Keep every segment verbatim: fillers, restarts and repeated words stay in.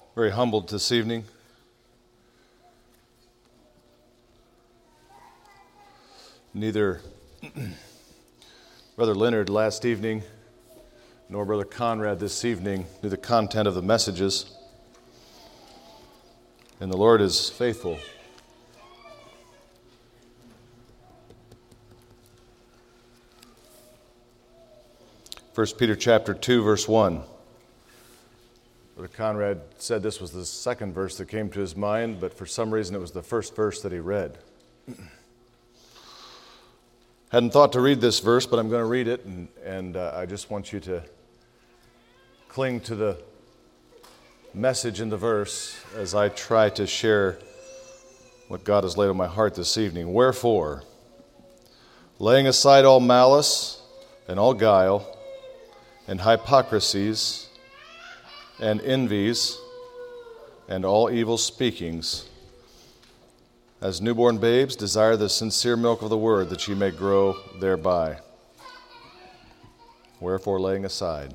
Very humbled this evening. Neither Brother Leonard last evening nor Brother Conrad this evening knew the content of the messages. And the Lord is faithful. First Peter chapter two, verse one. Brother Conrad said this was the second verse that came to his mind, but for some reason it was the first verse that he read. Hadn't thought to read this verse, but I'm going to read it, and, and uh, I just want you to cling to the message in the verse as I try to share what God has laid on my heart this evening. Wherefore, laying aside all malice and all guile and hypocrisies and envies and all evil speakings, as newborn babes, desire the sincere milk of the word, that ye may grow thereby. Wherefore, laying aside.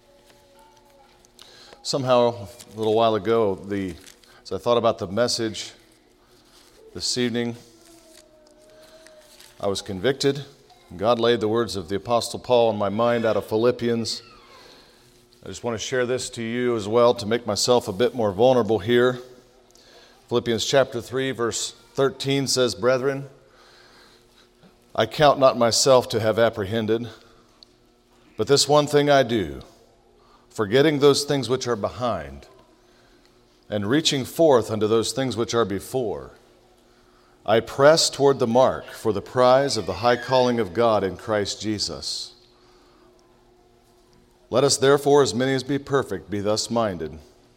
Somehow, a little while ago, the as I thought about the message this evening, I was convicted. God laid the words of the Apostle Paul in my mind out of Philippians. I just want to share this to you as well to make myself a bit more vulnerable here. Philippians chapter three, verse thirteen says, Brethren, I count not myself to have apprehended, but this one thing I do, forgetting those things which are behind, and reaching forth unto those things which are before, I press toward the mark for the prize of the high calling of God in Christ Jesus. Let us therefore, as many as be perfect, be thus minded.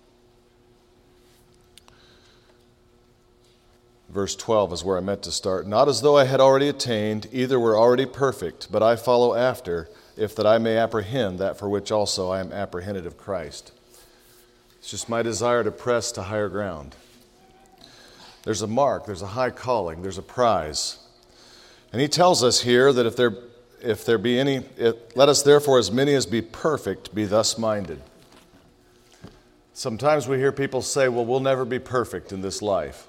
Verse twelve is where I meant to start. Not as though I had already attained, either were already perfect, but I follow after, if that I may apprehend that for which also I am apprehended of Christ. It's just my desire to press to higher ground. There's a mark, there's a high calling, there's a prize. And he tells us here that if there, if there be any, it, let us therefore, as many as be perfect, be thus minded. Sometimes we hear people say, well, we'll never be perfect in this life.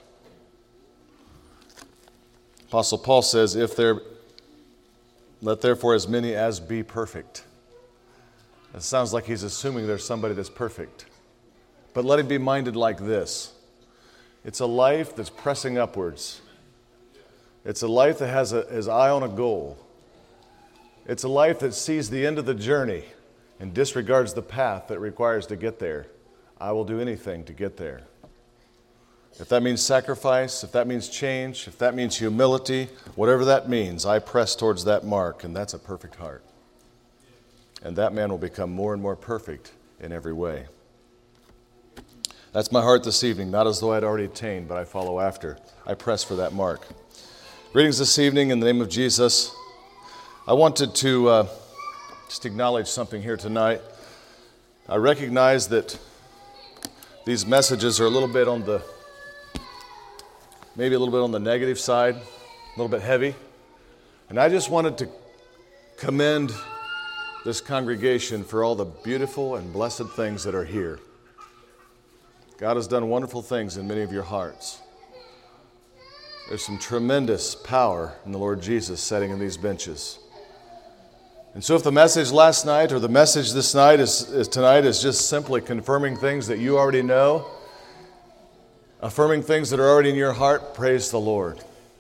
Apostle Paul says, if there, let therefore as many as be perfect. It sounds like he's assuming there's somebody that's perfect. But let him be minded like this. It's a life that's pressing upwards. It's a life that has a, his eye on a goal. It's a life that sees the end of the journey and disregards the path that it requires to get there. I will do anything to get there. If that means sacrifice, if that means change, if that means humility, whatever that means, I press towards that mark, and that's a perfect heart. And that man will become more and more perfect in every way. That's my heart this evening, not as though I'd already attained, but I follow after. I press for that mark. Greetings this evening in the name of Jesus. I wanted to uh, just acknowledge something here tonight. I recognize that these messages are a little bit on the maybe a little bit on the negative side, a little bit heavy. And I just wanted to commend this congregation for all the beautiful and blessed things that are here. God has done wonderful things in many of your hearts. There's some tremendous power in the Lord Jesus sitting in these benches. And so if the message last night or the message this night is, is tonight is just simply confirming things that you already know, affirming things that are already in your heart, praise the Lord.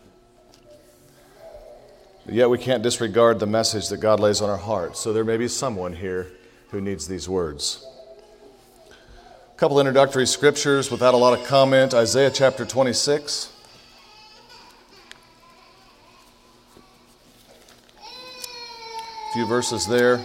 But yet we can't disregard the message that God lays on our hearts. So there may be someone here who needs these words. A couple introductory scriptures without a lot of comment. Isaiah chapter twenty-six. A few verses there.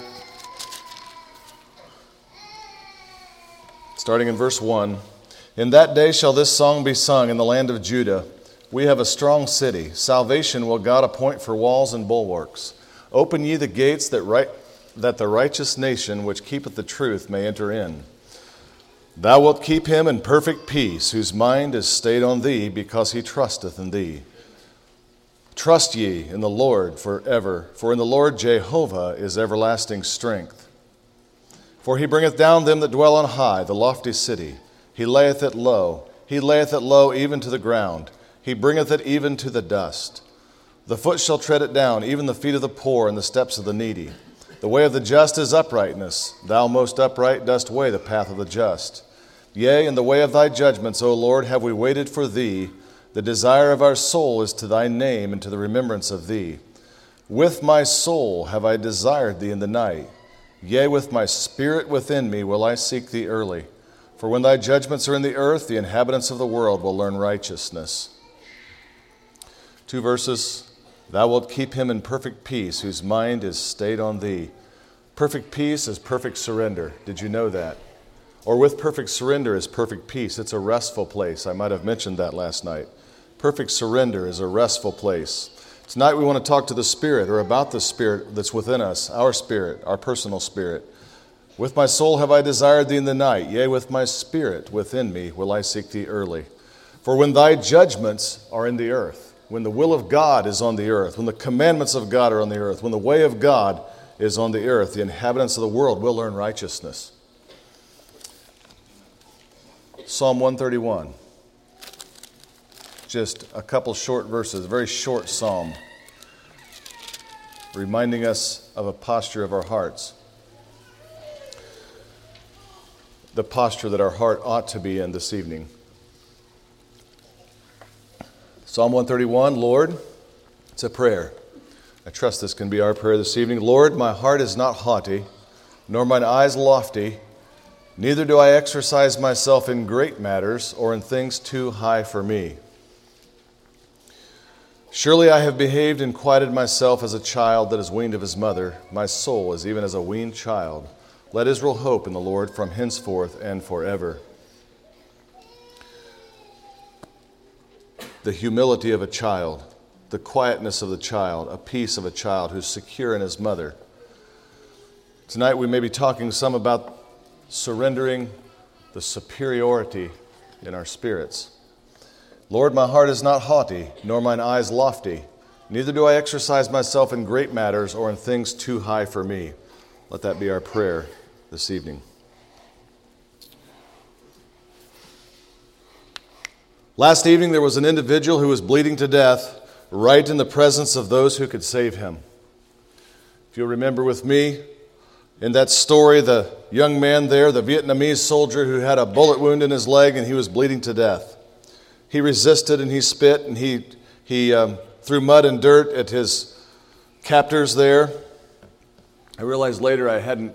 Starting in verse one. In that day shall this song be sung in the land of Judah. We have a strong city. Salvation will God appoint for walls and bulwarks. Open ye the gates that, right, that the righteous nation which keepeth the truth may enter in. Thou wilt keep him in perfect peace, whose mind is stayed on thee, because he trusteth in thee. Trust ye in the Lord forever, for in the Lord Jehovah is everlasting strength. For he bringeth down them that dwell on high, the lofty city. He layeth it low. He layeth it low even to the ground. He bringeth it even to the dust. The foot shall tread it down, even the feet of the poor and the steps of the needy. The way of the just is uprightness. Thou most upright dost weigh the path of the just. Yea, in the way of thy judgments, O Lord, have we waited for thee. The desire of our soul is to thy name and to the remembrance of thee. With my soul have I desired thee in the night. Yea, with my spirit within me will I seek thee early. For when thy judgments are in the earth, the inhabitants of the world will learn righteousness. Two verses. Thou wilt keep him in perfect peace, whose mind is stayed on thee. Perfect peace is perfect surrender. Did you know that? Or with perfect surrender is perfect peace. It's a restful place. I might have mentioned that last night. Perfect surrender is a restful place. Tonight we want to talk to the Spirit, or about the Spirit that's within us, our spirit, our personal spirit. With my soul have I desired thee in the night, yea, with my spirit within me will I seek thee early. For when thy judgments are in the earth, when the will of God is on the earth, when the commandments of God are on the earth, when the way of God is on the earth, the inhabitants of the world will learn righteousness. Psalm one thirty-one. Just a couple short verses, a very short psalm, reminding us of a posture of our hearts. The posture that our heart ought to be in this evening. Psalm one thirty-one, Lord, it's a prayer. I trust this can be our prayer this evening. Lord, my heart is not haughty, nor mine eyes lofty, neither do I exercise myself in great matters or in things too high for me. Surely I have behaved and quieted myself as a child that is weaned of his mother. My soul is even as a weaned child. Let Israel hope in the Lord from henceforth and forever. The humility of a child, the quietness of the child, a peace of a child who's secure in his mother. Tonight we may be talking some about surrendering the superiority in our spirits. Lord, my heart is not haughty, nor mine eyes lofty. Neither do I exercise myself in great matters or in things too high for me. Let that be our prayer this evening. Last evening, there was an individual who was bleeding to death right in the presence of those who could save him. If you'll remember with me, in that story, the young man there, the Vietnamese soldier who had a bullet wound in his leg and he was bleeding to death. He resisted and he spit and he, he um, threw mud and dirt at his captors there. I realized later I hadn't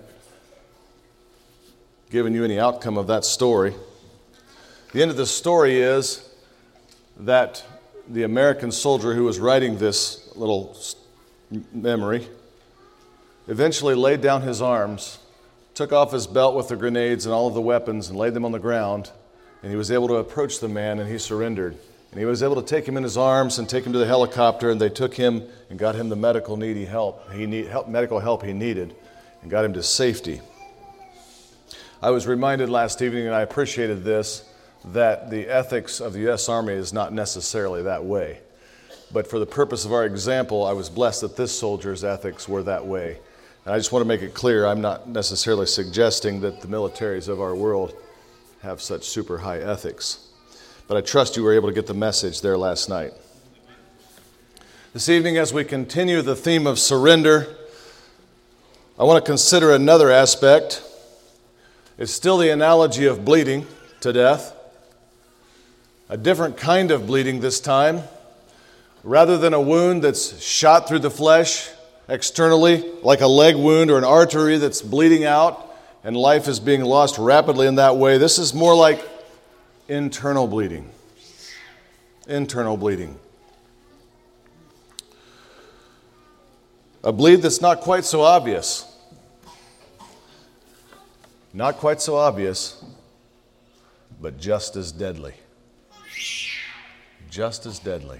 given you any outcome of that story. The end of the story is that the American soldier who was writing this little memory eventually laid down his arms, took off his belt with the grenades and all of the weapons and laid them on the ground. And he was able to approach the man, and he surrendered. And he was able to take him in his arms and take him to the helicopter, and they took him and got him the medical needy help. He need help, medical help he needed, and got him to safety. I was reminded last evening, and I appreciated this, that the ethics of the U S Army is not necessarily that way. But for the purpose of our example, I was blessed that this soldier's ethics were that way. And I just want to make it clear, I'm not necessarily suggesting that the militaries of our world have such super high ethics. But I trust you were able to get the message there last night. This evening, as we continue the theme of surrender, I want to consider another aspect. It's still the analogy of bleeding to death. A different kind of bleeding this time. Rather than a wound that's shot through the flesh externally, like a leg wound or an artery that's bleeding out, and life is being lost rapidly in that way. This is more like internal bleeding. Internal bleeding. A bleed that's not quite so obvious. Not quite so obvious, but just as deadly. Just as deadly.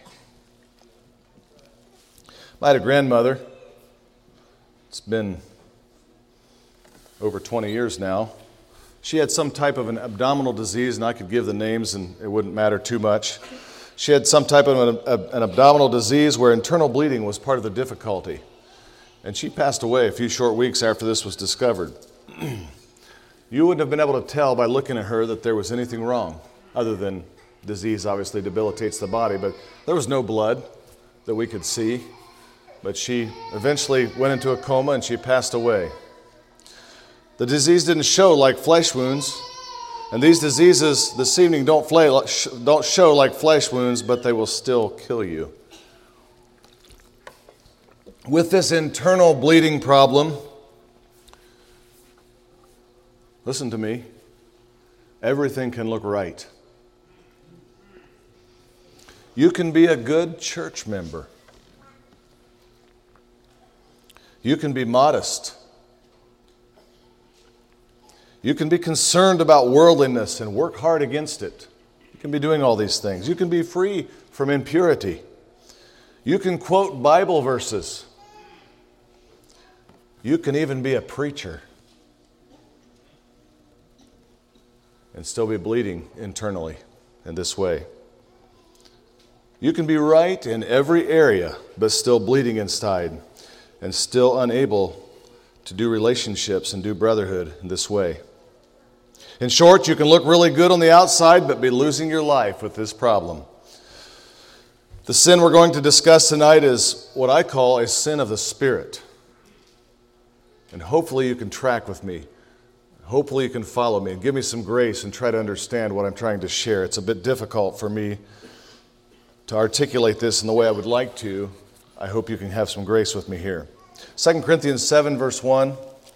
I had a grandmother. It's been over twenty years now. She had some type of an abdominal disease, and I could give the names and it wouldn't matter too much. She had some type of an, an abdominal disease where internal bleeding was part of the difficulty. And she passed away a few short weeks after this was discovered. You wouldn't have been able to tell by looking at her that there was anything wrong, other than disease obviously debilitates the body, but there was no blood that we could see. But she eventually went into a coma and she passed away. The disease didn't show like flesh wounds, and these diseases this evening don't, flay, don't show like flesh wounds, but they will still kill you. With this internal bleeding problem, listen to me, everything can look right. You can be a good church member. You can be modest. You can be concerned about worldliness and work hard against it. You can be doing all these things. You can be free from impurity. You can quote Bible verses. You can even be a preacher and still be bleeding internally in this way. You can be right in every area, but still bleeding inside and still unable to do relationships and do brotherhood in this way. In short, you can look really good on the outside, but be losing your life with this problem. The sin we're going to discuss tonight is what I call a sin of the Spirit. And hopefully you can track with me. Hopefully you can follow me and give me some grace and try to understand what I'm trying to share. It's a bit difficult for me to articulate this in the way I would like to. I hope you can have some grace with me here. Second Corinthians seven, verse one.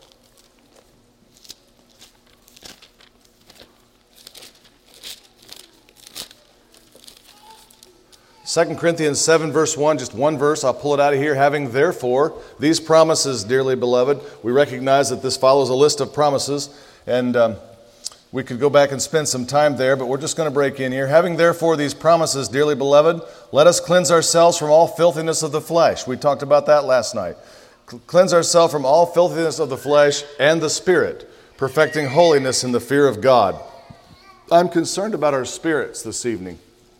Second Corinthians seven, verse one, just one verse, I'll pull it out of here. Having therefore these promises, dearly beloved, we recognize that this follows a list of promises, and um, we could go back and spend some time there, but we're just going to break in here. Having therefore these promises, dearly beloved, let us cleanse ourselves from all filthiness of the flesh. We talked about that last night. Cleanse ourselves from all filthiness of the flesh and the spirit, perfecting holiness in the fear of God. I'm concerned about our spirits this evening.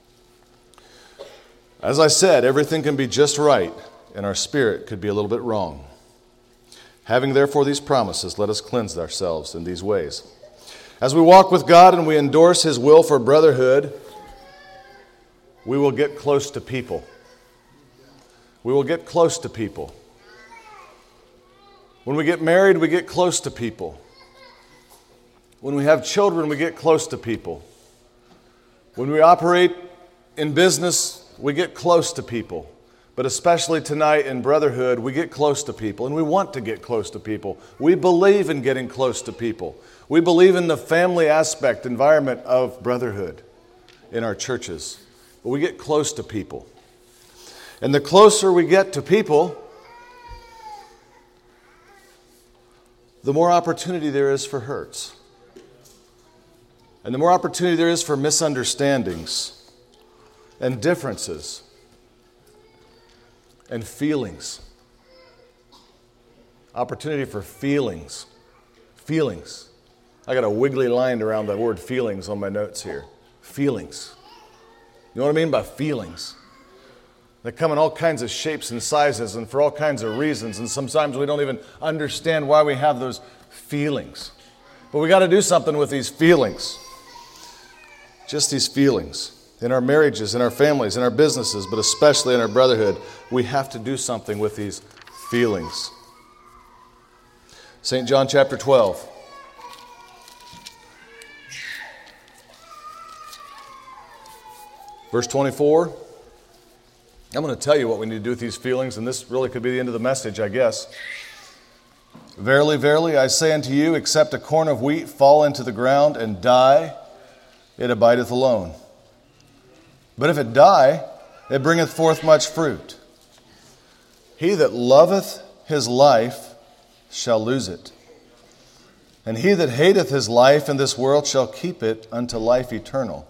As I said, everything can be just right, and our spirit could be a little bit wrong. Having therefore these promises, let us cleanse ourselves in these ways. As we walk with God and we endorse His will for brotherhood, we will get close to people. We will get close to people. When we get married, we get close to people. When we have children, we get close to people. When we operate in business, we get close to people. But especially tonight in brotherhood, we get close to people, and we want to get close to people. We believe in getting close to people. We believe in the family aspect, environment of brotherhood in our churches. But we get close to people. And the closer we get to people, the more opportunity there is for hurts. And the more opportunity there is for misunderstandings and differences and feelings. Opportunity for feelings. Feelings. I got a wiggly line around the word feelings on my notes here. Feelings. You know what I mean by feelings? They come in all kinds of shapes and sizes and for all kinds of reasons, and sometimes we don't even understand why we have those feelings. But we got to do something with these feelings. Just these feelings. In our marriages, in our families, in our businesses, but especially in our brotherhood, we have to do something with these feelings. Saint John chapter twelve. Verse twenty-four. I'm going to tell you what we need to do with these feelings, and this really could be the end of the message, I guess. Verily, verily, I say unto you, except a corn of wheat fall into the ground and die, it abideth alone. But if it die, it bringeth forth much fruit. He that loveth his life shall lose it. And he that hateth his life in this world shall keep it unto life eternal.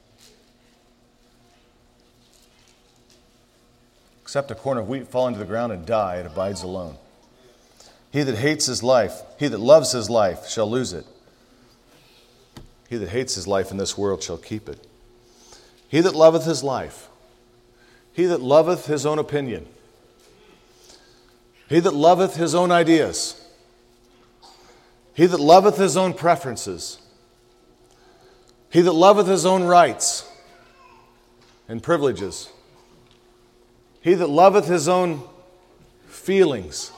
Except a corn of wheat fall into the ground and die, it abides alone. He that hates his life, he that loves his life shall lose it. He that hates his life in this world shall keep it. He that loveth his life, he that loveth his own opinion, he that loveth his own ideas, He that loveth his own preferences, he that loveth his own rights and privileges, he that loveth his own feelings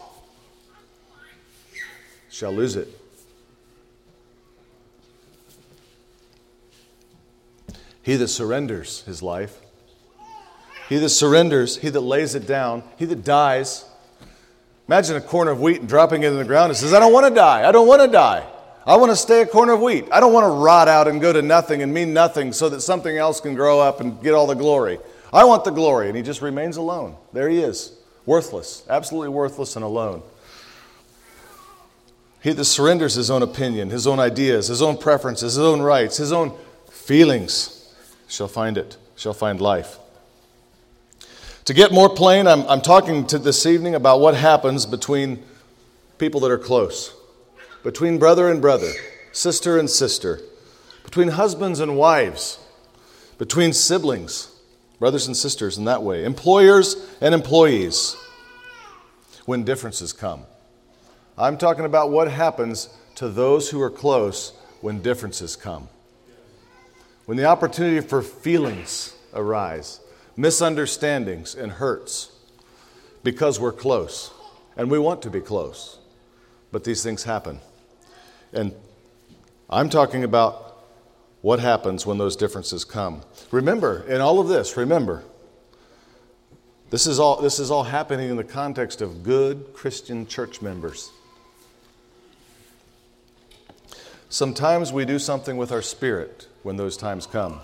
shall lose it. He that surrenders his life, he that surrenders, he that lays it down, he that dies. Imagine a corner of wheat and dropping it in the ground and says, I don't want to die. I don't want to die. I want to stay a corner of wheat. I don't want to rot out and go to nothing and mean nothing so that something else can grow up and get all the glory. I want the glory. And he just remains alone. There he is. Worthless. Absolutely worthless and alone. He that surrenders his own opinion, his own ideas, his own preferences, his own rights, his own feelings shall find it, shall find life. To get more plain, I'm, I'm talking to this evening about what happens between people that are close, between brother and brother, sister and sister, between husbands and wives, between siblings, brothers and sisters in that way, employers and employees, when differences come. I'm talking about what happens to those who are close when differences come. When the opportunity for feelings arise, misunderstandings and hurts, because we're close, and we want to be close, but these things happen. And I'm talking about what happens when those differences come. Remember, in all of this, remember, this is all, this is all happening in the context of good Christian church members. Sometimes we do something with our spirit when those times come.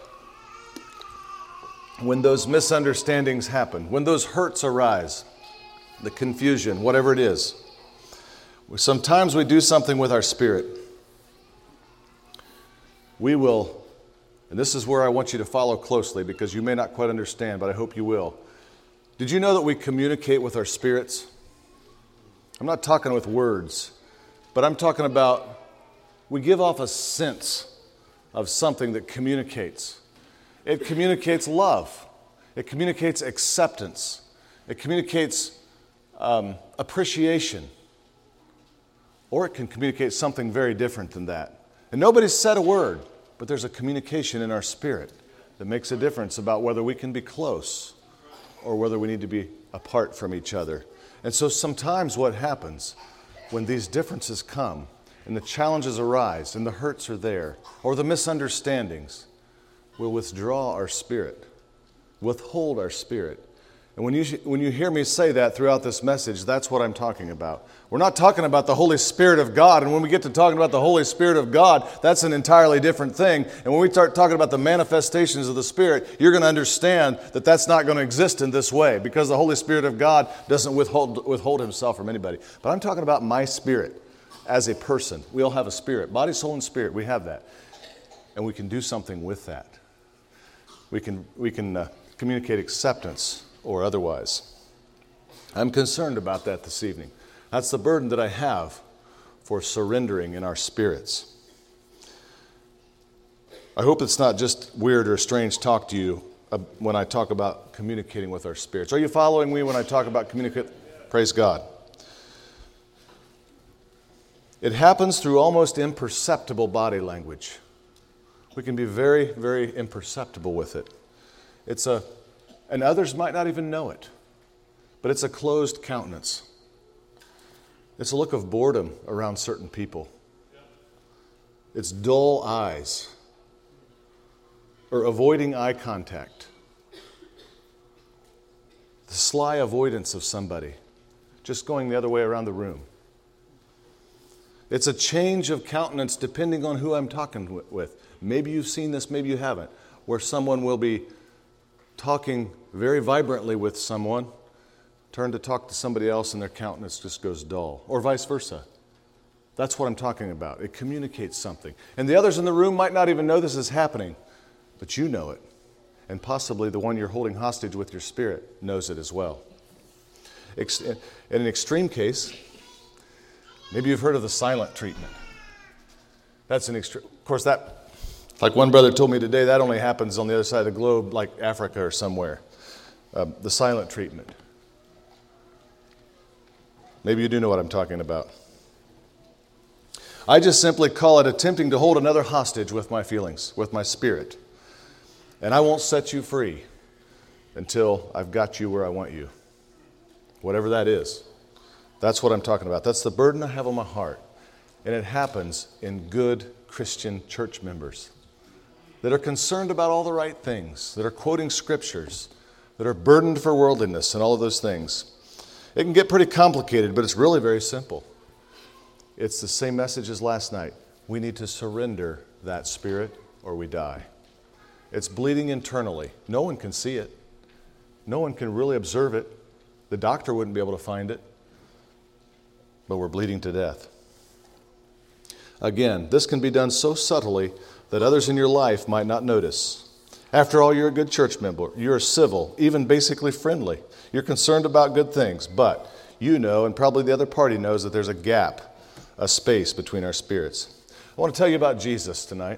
When those misunderstandings happen, when those hurts arise, the confusion, whatever it is. Sometimes we do something with our spirit. We will, and this is where I want you to follow closely because you may not quite understand, but I hope you will. Did you know that we communicate with our spirits? I'm not talking with words, but I'm talking about we give off a sense of something that communicates. It communicates love. It communicates acceptance. It communicates um, appreciation. Or it can communicate something very different than that. And nobody's said a word, but there's a communication in our spirit that makes a difference about whether we can be close or whether we need to be apart from each other. And so sometimes what happens when these differences come and the challenges arise and the hurts are there or the misunderstandings, we'll withdraw our spirit, withhold our spirit. And when you, when you hear me say that throughout this message, that's what I'm talking about. We're not talking about the Holy Spirit of God. And when we get to talking about the Holy Spirit of God, that's an entirely different thing. And when we start talking about the manifestations of the Spirit, you're going to understand that that's not going to exist in this way because the Holy Spirit of God doesn't withhold, withhold himself from anybody. But I'm talking about my spirit as a person. We all have a spirit, body, soul, and spirit. We have that. And we can do something with that. We can, we can uh, communicate acceptance or otherwise. I'm concerned about that this evening. That's the burden that I have for surrendering in our spirits. I hope it's not just weird or strange talk to you uh, when I talk about communicating with our spirits. Are you following me when I talk about communicate? Praise God. It happens through almost imperceptible body language. We can be very, very imperceptible with it. It's a And others might not even know it. But it's a closed countenance. It's a look of boredom around certain people. It's dull eyes. Or avoiding eye contact. The sly avoidance of somebody. Just going the other way around the room. It's a change of countenance depending on who I'm talking with. Maybe you've seen this, maybe you haven't. Where someone will be talking very vibrantly with someone, turn to talk to somebody else and their countenance just goes dull, or vice versa. That's what I'm talking about. It communicates something. And the others in the room might not even know this is happening, but you know it. And possibly the one you're holding hostage with your spirit knows it as well. In an extreme case, maybe you've heard of the silent treatment. That's an extreme, of course that, like one brother told me today, that only happens on the other side of the globe, like Africa or somewhere. Uh, the silent treatment. Maybe you do know what I'm talking about. I just simply call it attempting to hold another hostage with my feelings, with my spirit. And I won't set you free until I've got you where I want you. Whatever that is. That's what I'm talking about. That's the burden I have on my heart. And it happens in good Christian church members that are concerned about all the right things, that are quoting scriptures, that are burdened for worldliness and all of those things. It can get pretty complicated, but it's really very simple. It's the same message as last night. We need to surrender that spirit or we die. It's bleeding internally. No one can see it. No one can really observe it. The doctor wouldn't be able to find it. But we're bleeding to death. Again, this can be done so subtly that others in your life might not notice. After all, you're a good church member. You're civil, even basically friendly. You're concerned about good things, but you know, and probably the other party knows, that there's a gap, a space between our spirits. I want to tell you about Jesus tonight.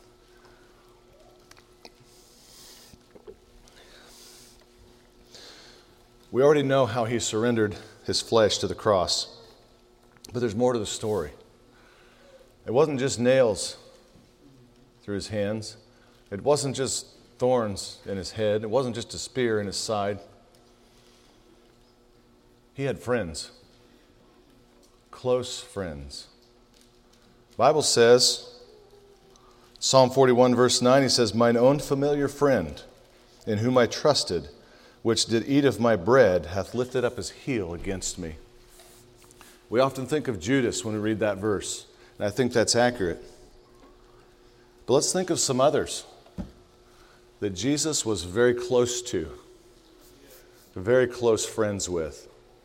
We already know how he surrendered his flesh to the cross, but there's more to the story. It wasn't just nails through his hands. It wasn't just thorns in his head. It wasn't just a spear in his side. He had friends, close friends. The Bible says, Psalm forty-one verse nine, he says, "Mine own familiar friend, in whom I trusted, which did eat of my bread, hath lifted up his heel against me." We often think of Judas when we read that verse, and I think that's accurate. But let's think of some others that Jesus was very close to, very close friends with.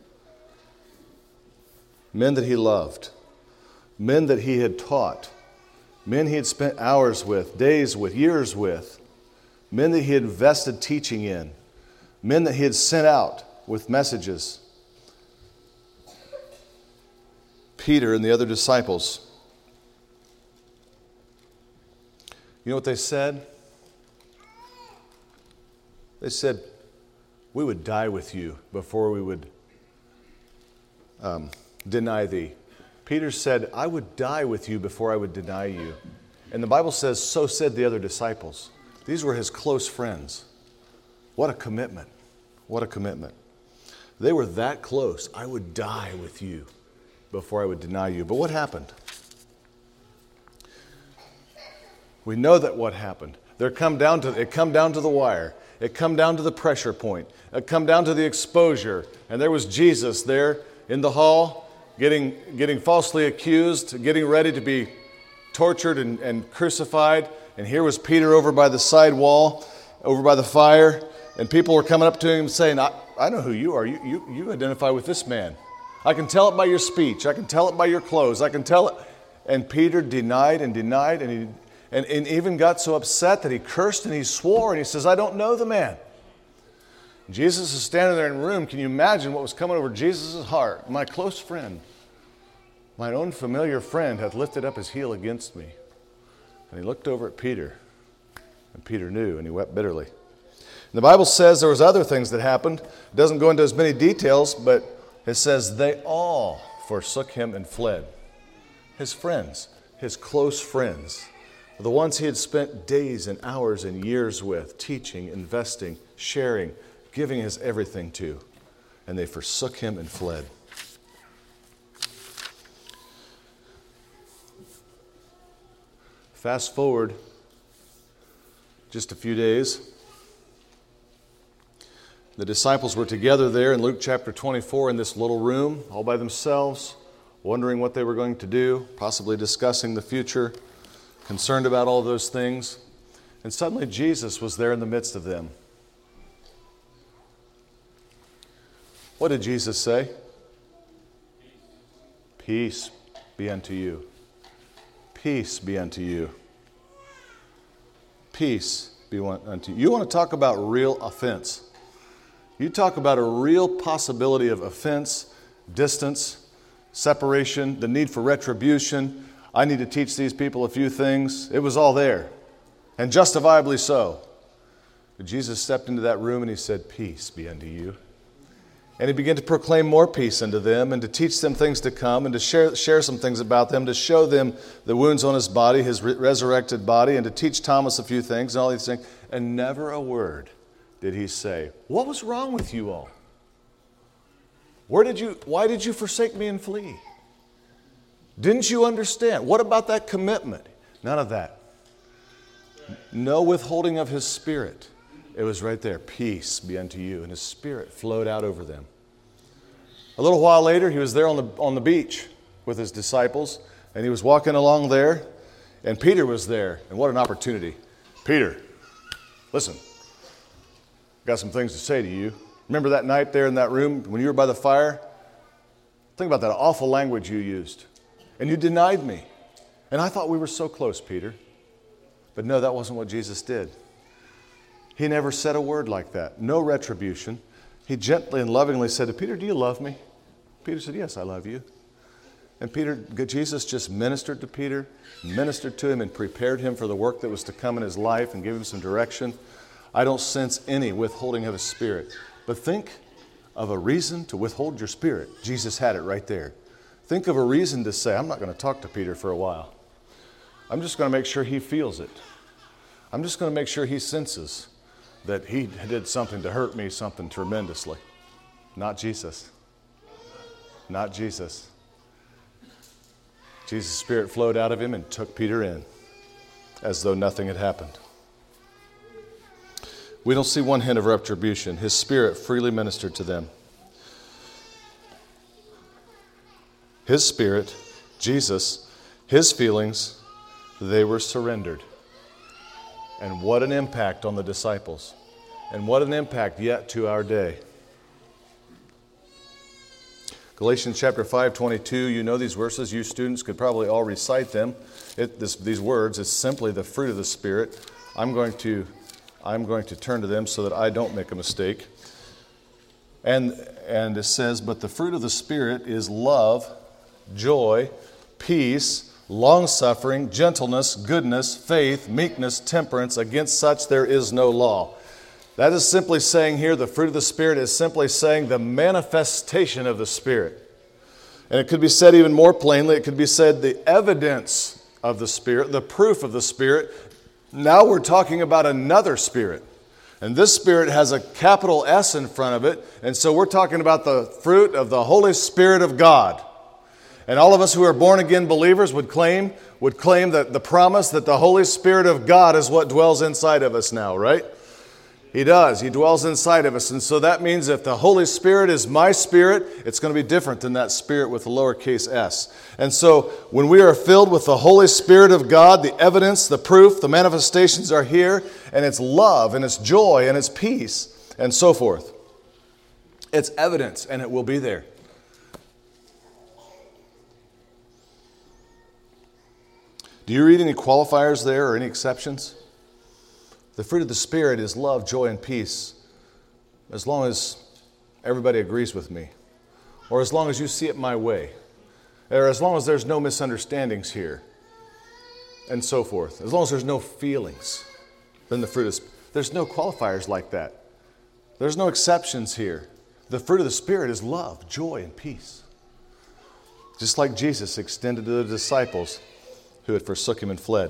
Men that he loved, men that he had taught, men he had spent hours with, days with, years with, men that he had invested teaching in, men that he had sent out with messages. Peter and the other disciples. You know what they said? They said, "We would die with you before we would um, deny thee." Peter said, "I would die with you before I would deny you." And the Bible says, so said the other disciples. These were his close friends. What a commitment. What a commitment. They were that close. I would die with you before I would deny you. But what happened? We know that what happened. There come down to, it come down to the wire. It come down to the pressure point. It come down to the exposure. And there was Jesus there in the hall, getting, getting falsely accused, getting ready to be tortured and, and crucified. And here was Peter over by the side wall, over by the fire. And people were coming up to him saying, I, I know who you are. You, you, you identify with this man. I can tell it by your speech. I can tell it by your clothes. I can tell it. And Peter denied and denied, and he and, and even got so upset that he cursed and he swore, and he says, "I don't know the man." Jesus is standing there in the room. Can you imagine what was coming over Jesus' heart? "My close friend, mine own familiar friend, hath lifted up his heel against me." And he looked over at Peter, and Peter knew, and he wept bitterly. And the Bible says there was other things that happened. It doesn't go into as many details, but it says they all forsook him and fled. His friends, his close friends, the ones he had spent days and hours and years with, teaching, investing, sharing, giving his everything to. And they forsook him and fled. Fast forward just a few days. The disciples were together there in Luke chapter twenty-four in this little room, all by themselves, wondering what they were going to do, possibly discussing the future, concerned about all those things. And suddenly Jesus was there in the midst of them. What did Jesus say? "Peace be unto you. Peace be unto you. Peace be unto you." You want to talk about real offense. You talk about a real possibility of offense, distance, separation, the need for retribution. I need to teach these people a few things. It was all there, and justifiably so. But Jesus stepped into that room and he said, "Peace be unto you." And he began to proclaim more peace unto them and to teach them things to come and to share, share some things about them, to show them the wounds on his body, his re- resurrected body, and to teach Thomas a few things and all these things. And never a word did he say, what was wrong with you all? Where did you, why did you forsake me and flee? Didn't you understand? What about that commitment? None of that. No withholding of his Spirit. It was right there. Peace be unto you. And his Spirit flowed out over them. A little while later, he was there on the, on the beach with his disciples. And he was walking along there. And Peter was there. And what an opportunity. Peter, listen. I've got some things to say to you. Remember that night there in that room when you were by the fire? Think about that awful language you used. And you denied me. And I thought we were so close, Peter. But no, that wasn't what Jesus did. He never said a word like that. No retribution. He gently and lovingly said to Peter, do you love me? Peter said, yes, I love you. And Peter, Jesus just ministered to Peter, ministered to him and prepared him for the work that was to come in his life and gave him some direction. I don't sense any withholding of his Spirit. But think of a reason to withhold your Spirit. Jesus had it right there. Think of a reason to say, I'm not going to talk to Peter for a while. I'm just going to make sure he feels it. I'm just going to make sure he senses that he did something to hurt me, something tremendously. Not Jesus. Not Jesus. Jesus' Spirit flowed out of him and took Peter in as though nothing had happened. We don't see one hint of retribution. His Spirit freely ministered to them. His Spirit, Jesus, his feelings, they were surrendered. And what an impact on the disciples. And what an impact yet to our day. Galatians chapter five, twenty-two, you know these verses. You students could probably all recite them. It, this, these words, it's simply the fruit of the Spirit. I'm going to, I'm going to turn to them so that I don't make a mistake. And, and it says, but the fruit of the Spirit is love, joy, peace, long-suffering, gentleness, goodness, faith, meekness, temperance. Against such there is no law. That is simply saying here, the fruit of the Spirit is simply saying the manifestation of the Spirit. And it could be said even more plainly, it could be said the evidence of the Spirit, the proof of the Spirit. Now we're talking about another Spirit. And this Spirit has a capital S in front of it. And so we're talking about the fruit of the Holy Spirit of God. And all of us who are born-again believers would claim, would claim that the promise that the Holy Spirit of God is what dwells inside of us now, right? He does. He dwells inside of us. And so that means if the Holy Spirit is my spirit, it's going to be different than that spirit with a lowercase s. And so when we are filled with the Holy Spirit of God, the evidence, the proof, the manifestations are here, and it's love, and it's joy, and it's peace, and so forth. It's evidence, and it will be there. Do you read any qualifiers there or any exceptions? The fruit of the Spirit is love, joy, and peace, as long as everybody agrees with me, or as long as you see it my way, or as long as there's no misunderstandings here, and so forth. As long as there's no feelings, then the fruit is, there's no qualifiers like that. There's no exceptions here. The fruit of the Spirit is love, joy, and peace. Just like Jesus extended to the disciples who had forsook him and fled.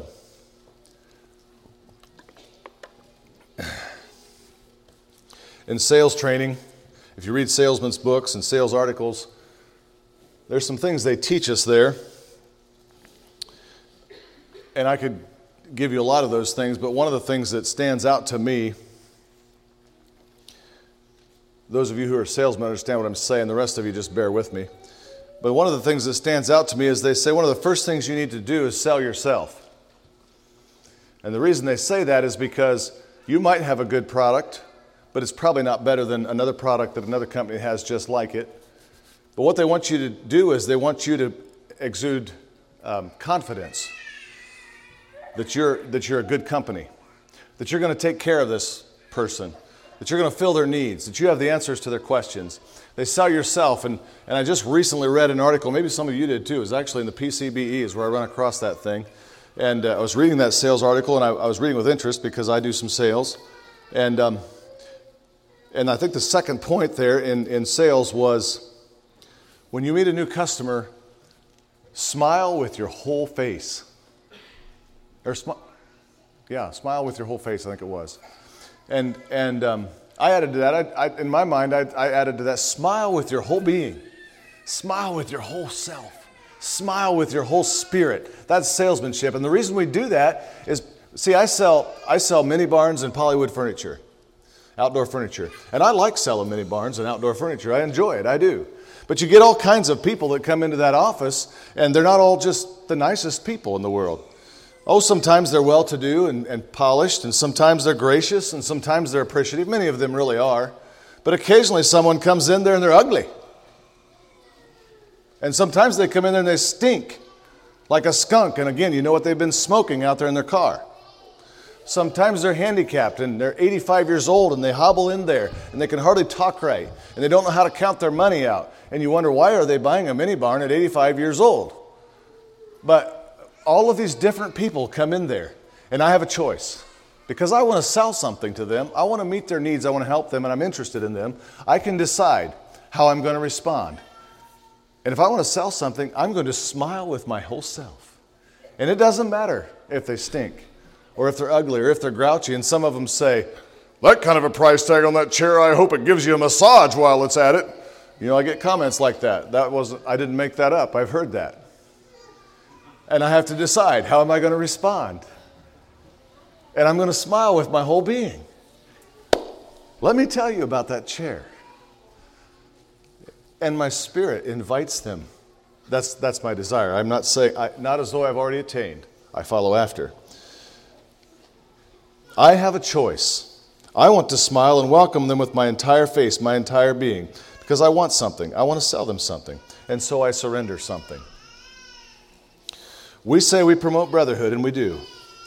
In sales training, if you read salesmen's books and sales articles, there's some things they teach us there. And I could give you a lot of those things, but one of the things that stands out to me, those of you who are salesmen understand what I'm saying, the rest of you just bear with me. But one of the things that stands out to me is they say one of the first things you need to do is sell yourself. And the reason they say that is because you might have a good product, but it's probably not better than another product that another company has just like it. But what they want you to do is they want you to exude um, confidence that you're, that you're a good company, that you're going to take care of this person, that you're going to fill their needs, that you have the answers to their questions. They sell yourself, and, and I just recently read an article, maybe some of you did too, it was actually in the P C B E is where I ran across that thing. And uh, I was reading that sales article, and I, I was reading with interest because I do some sales. And um, And I think the second point there in, in sales was when you meet a new customer, smile with your whole face. Or smi- yeah, smile with your whole face, I think it was. And and um, I added to that, I, I, in my mind, I, I added to that, smile with your whole being. Smile with your whole self. Smile with your whole spirit. That's salesmanship. And the reason we do that is, see, I sell I sell mini barns and polywood furniture, outdoor furniture. And I like selling mini barns and outdoor furniture. I enjoy it. I do. But you get all kinds of people that come into that office, and they're not all just the nicest people in the world. Oh, sometimes they're well-to-do and, and polished, and sometimes they're gracious, and sometimes they're appreciative. Many of them really are. But occasionally someone comes in there and they're ugly. And sometimes they come in there and they stink like a skunk. And again, you know what they've been smoking out there in their car. Sometimes they're handicapped and they're eighty-five years old and they hobble in there and they can hardly talk right. And they don't know how to count their money out. And you wonder, why are they buying a mini barn at eighty-five years old? But all of these different people come in there, and I have a choice. Because I want to sell something to them. I want to meet their needs. I want to help them, and I'm interested in them. I can decide how I'm going to respond. And if I want to sell something, I'm going to smile with my whole self. And it doesn't matter if they stink, or if they're ugly, or if they're grouchy. And some of them say, that kind of a price tag on that chair, I hope it gives you a massage while it's at it. You know, I get comments like that. That wasn't, I didn't make that up. I've heard that. And I have to decide, how am I going to respond? And I'm going to smile with my whole being. Let me tell you about that chair. And my spirit invites them. That's that's my desire. I'm not saying, I, not as though I've already attained. I follow after. I have a choice. I want to smile and welcome them with my entire face, my entire being, because I want something. I want to sell them something. And so I surrender something. We say we promote brotherhood, and we do.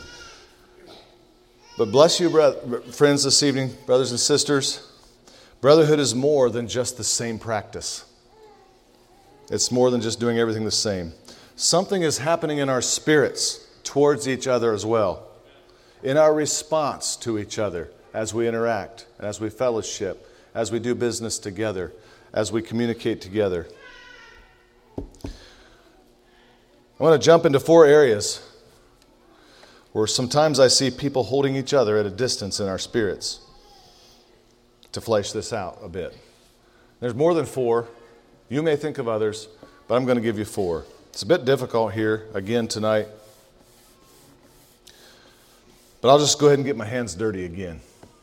But bless you, bro- friends, this evening, brothers and sisters. Brotherhood is more than just the same practice. It's more than just doing everything the same. Something is happening in our spirits towards each other as well. In our response to each other as we interact, and as we fellowship, as we do business together, as we communicate together. I want to jump into four areas where sometimes I see people holding each other at a distance in our spirits, to flesh this out a bit. There's more than four. You may think of others, but I'm going to give you four. It's a bit difficult here, again, tonight. But I'll just go ahead and get my hands dirty again.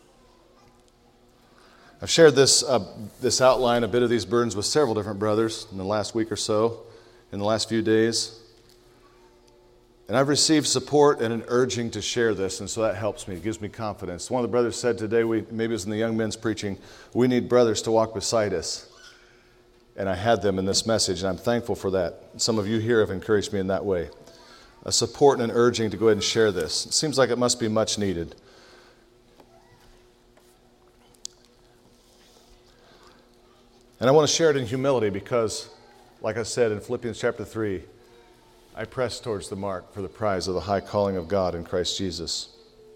I've shared this, uh, this outline, a bit of these burdens, with several different brothers in the last week or so, in the last few days. And I've received support and an urging to share this, and so that helps me. It gives me confidence. One of the brothers said today, we, maybe it was in the young men's preaching, we need brothers to walk beside us. And I had them in this message, and I'm thankful for that. Some of you here have encouraged me in that way. A support and an urging to go ahead and share this. It seems like it must be much needed. And I want to share it in humility because, like I said in Philippians chapter three, I press towards the mark for the prize of the high calling of God in Christ Jesus.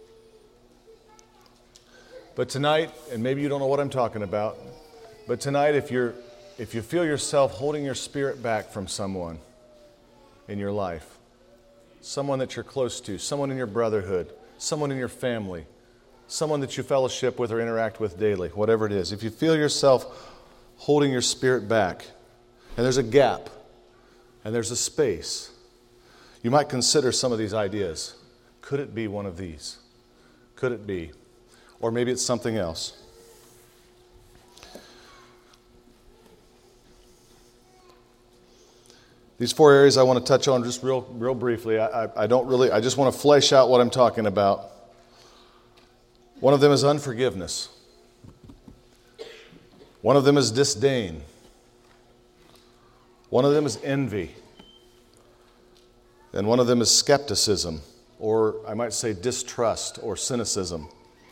But tonight, and maybe you don't know what I'm talking about, but tonight if you're if you feel yourself holding your spirit back from someone in your life, someone that you're close to, someone in your brotherhood, someone in your family, someone that you fellowship with or interact with daily, whatever it is, if you feel yourself holding your spirit back, and there's a gap, and there's a space, you might consider some of these ideas. Could it be one of these? Could it be? Or maybe it's something else. These four areas I want to touch on just real, real briefly. I, I, I don't really, I just want to flesh out what I'm talking about. One of them is unforgiveness. One of them is disdain. One of them is envy. And one of them is skepticism, or I might say distrust or cynicism.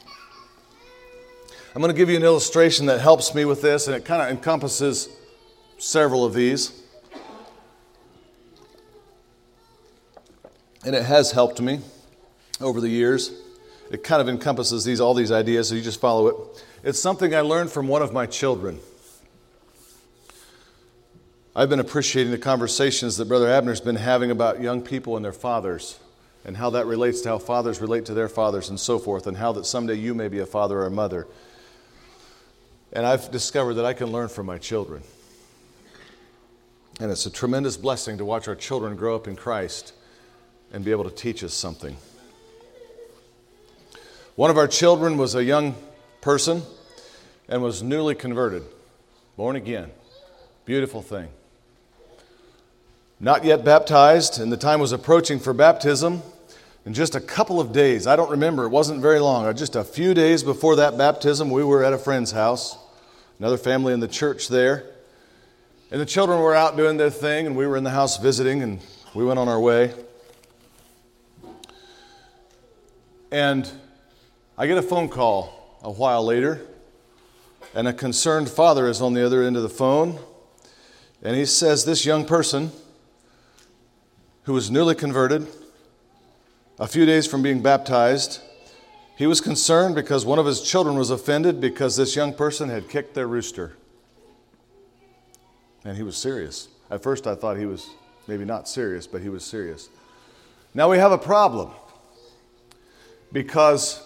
I'm going to give you an illustration that helps me with this, and it kind of encompasses several of these. And it has helped me over the years. it kind of encompasses these all these ideas, so you just follow it. It's something I learned from one of my children. I've been appreciating the conversations that Brother Abner's been having about young people and their fathers, and how that relates to how fathers relate to their fathers and so forth, and how that someday you may be a father or a mother. And I've discovered that I can learn from my children. And it's a tremendous blessing to watch our children grow up in Christ and be able to teach us something. One of our children was a young person and was newly converted, born again. Beautiful thing. Not yet baptized, and the time was approaching for baptism. In just a couple of days, I don't remember, it wasn't very long, just a few days before that baptism, we were at a friend's house, another family in the church there. And the children were out doing their thing, and we were in the house visiting, and we went on our way. And I get a phone call a while later, and a concerned father is on the other end of the phone, and he says this young person who was newly converted, a few days from being baptized, he was concerned because one of his children was offended because this young person had kicked their rooster. And he was serious. At first I thought he was maybe not serious, but he was serious. Now we have a problem because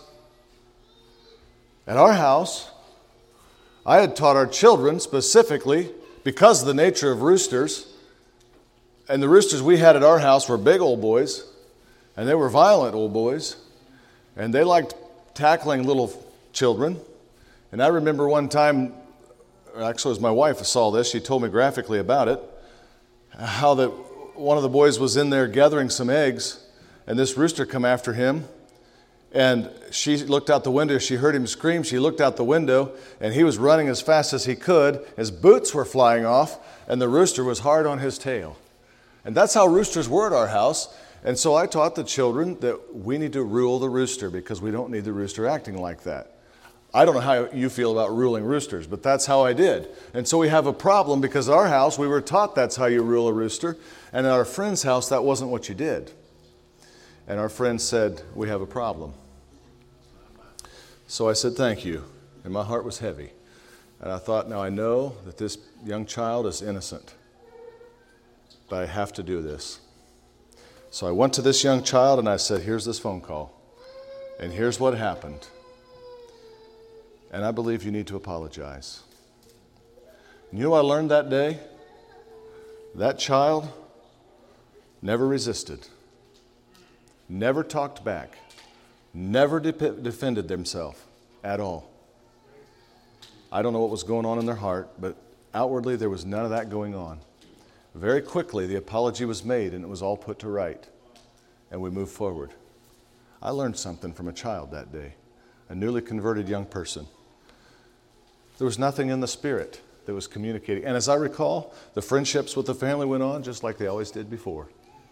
at our house, I had taught our children specifically because of the nature of roosters, and the roosters we had at our house were big old boys, and they were violent old boys, and they liked tackling little children. And I remember one time, actually it was my wife who saw this, she told me graphically about it, how that one of the boys was in there gathering some eggs, and this rooster come after him, and she looked out the window, she heard him scream, she looked out the window, and he was running as fast as he could, his boots were flying off, and the rooster was hard on his tail. And that's how roosters were at our house. And so I taught the children that we need to rule the rooster because we don't need the rooster acting like that. I don't know how you feel about ruling roosters, but that's how I did. And so we have a problem because at our house, we were taught that's how you rule a rooster. And at our friend's house, that wasn't what you did. And our friend said, we have a problem. So I said, thank you. And my heart was heavy. And I thought, now I know that this young child is innocent, but I have to do this. So I went to this young child and I said, here's this phone call, and here's what happened. And I believe you need to apologize. And you know what I learned that day? That child never resisted, never talked back, never de- defended themselves at all. I don't know what was going on in their heart, but outwardly there was none of that going on. Very quickly, the apology was made and it was all put to right. And we moved forward. I learned something from a child that day, a newly converted young person. There was nothing in the spirit that was communicating. And as I recall, the friendships with the family went on just like they always did before.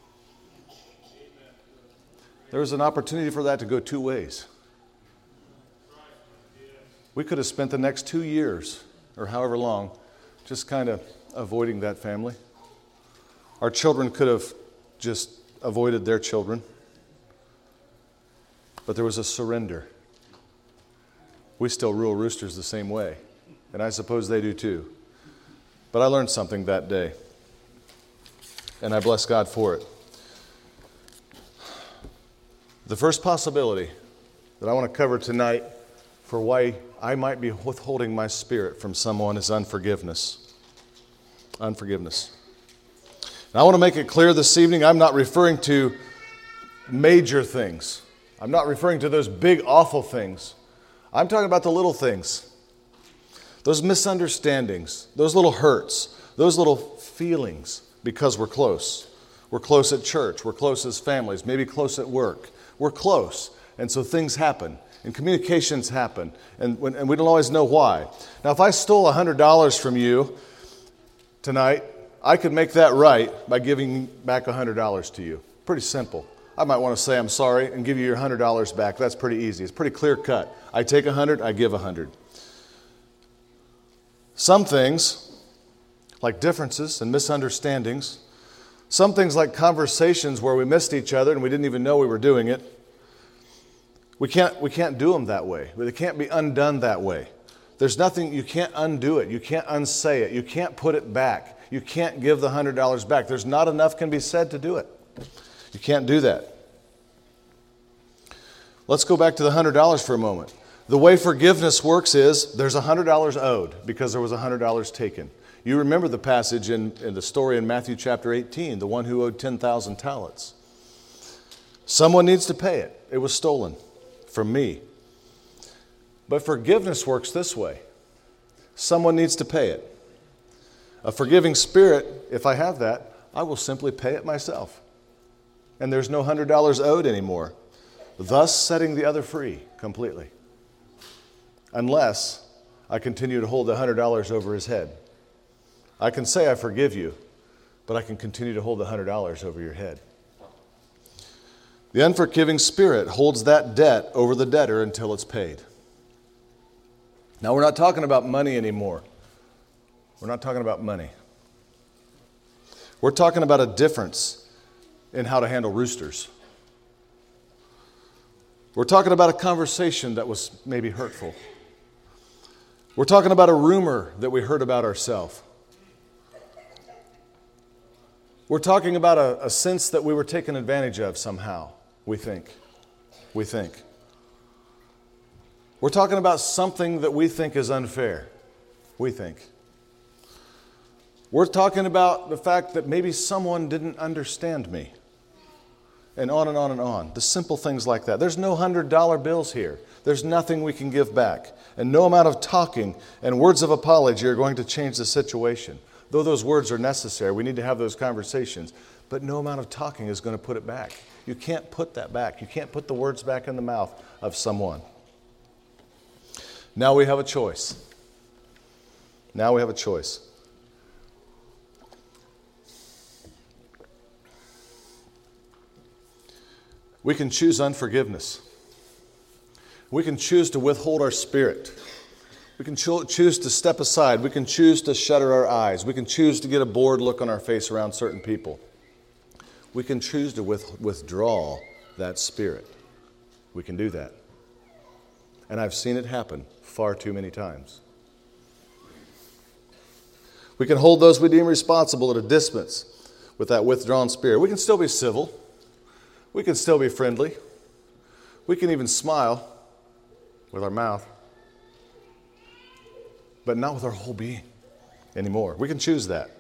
There was an opportunity for that to go two ways. We could have spent the next two years, or however long, just kind of avoiding that family. Our children could have just avoided their children. But there was a surrender. We still rule roosters the same way, and I suppose they do too. But I learned something that day, and I bless God for it. The first possibility that I want to cover tonight for why I might be withholding my spirit from someone is unforgiveness. Unforgiveness. And I want to make it clear this evening, I'm not referring to major things. I'm not referring to those big, awful things. I'm talking about the little things. Those misunderstandings, those little hurts, those little feelings because we're close. We're close at church. We're close as families, maybe close at work. We're close. And so things happen. And communications happen. And, when, and we don't always know why. Now, if I stole one hundred dollars from you tonight, I could make that right by giving back one hundred dollars to you. Pretty simple. I might want to say I'm sorry and give you your one hundred dollars back. That's pretty easy. It's pretty clear cut. I take one hundred, I give one hundred. Some things, like differences and misunderstandings, some things like conversations where we missed each other and we didn't even know we were doing it, We can't, we can't do them that way. They can't be undone that way. There's nothing, you can't undo it. You can't unsay it. You can't put it back. You can't give the one hundred dollars back. There's not enough can be said to do it. You can't do that. Let's go back to the one hundred dollars for a moment. The way forgiveness works is there's one hundred dollars owed because there was one hundred dollars taken. You remember the passage in, in the story in Matthew chapter eighteen, the one who owed ten thousand talents. Someone needs to pay it. It was stolen from me. But forgiveness works this way. Someone needs to pay it. A forgiving spirit, if I have that, I will simply pay it myself. And there's no one hundred dollars owed anymore, thus setting the other free completely. Unless I continue to hold the one hundred dollars over his head. I can say I forgive you, but I can continue to hold the one hundred dollars over your head. The unforgiving spirit holds that debt over the debtor until it's paid. Now, we're not talking about money anymore. We're not talking about money. We're talking about a difference in how to handle roosters. We're talking about a conversation that was maybe hurtful. We're talking about a rumor that we heard about ourselves. We're talking about a, a sense that we were taken advantage of somehow, we think. We think. We're talking about something that we think is unfair. We think. We're talking about the fact that maybe someone didn't understand me. And on and on and on. The simple things like that. There's no one hundred dollar bills here. There's nothing we can give back. And no amount of talking and words of apology are going to change the situation. Though those words are necessary, we need to have those conversations. But no amount of talking is going to put it back. You can't put that back. You can't put the words back in the mouth of someone. Now we have a choice. Now we have a choice. We can choose unforgiveness. We can choose to withhold our spirit. We can cho- choose to step aside. We can choose to shutter our eyes. We can choose to get a bored look on our face around certain people. We can choose to with- withdraw that spirit. We can do that. And I've seen it happen far too many times. We can hold those we deem responsible at a distance with that withdrawn spirit. We can still be civil. We can still be friendly. We can even smile with our mouth, but not with our whole being anymore. We can choose that.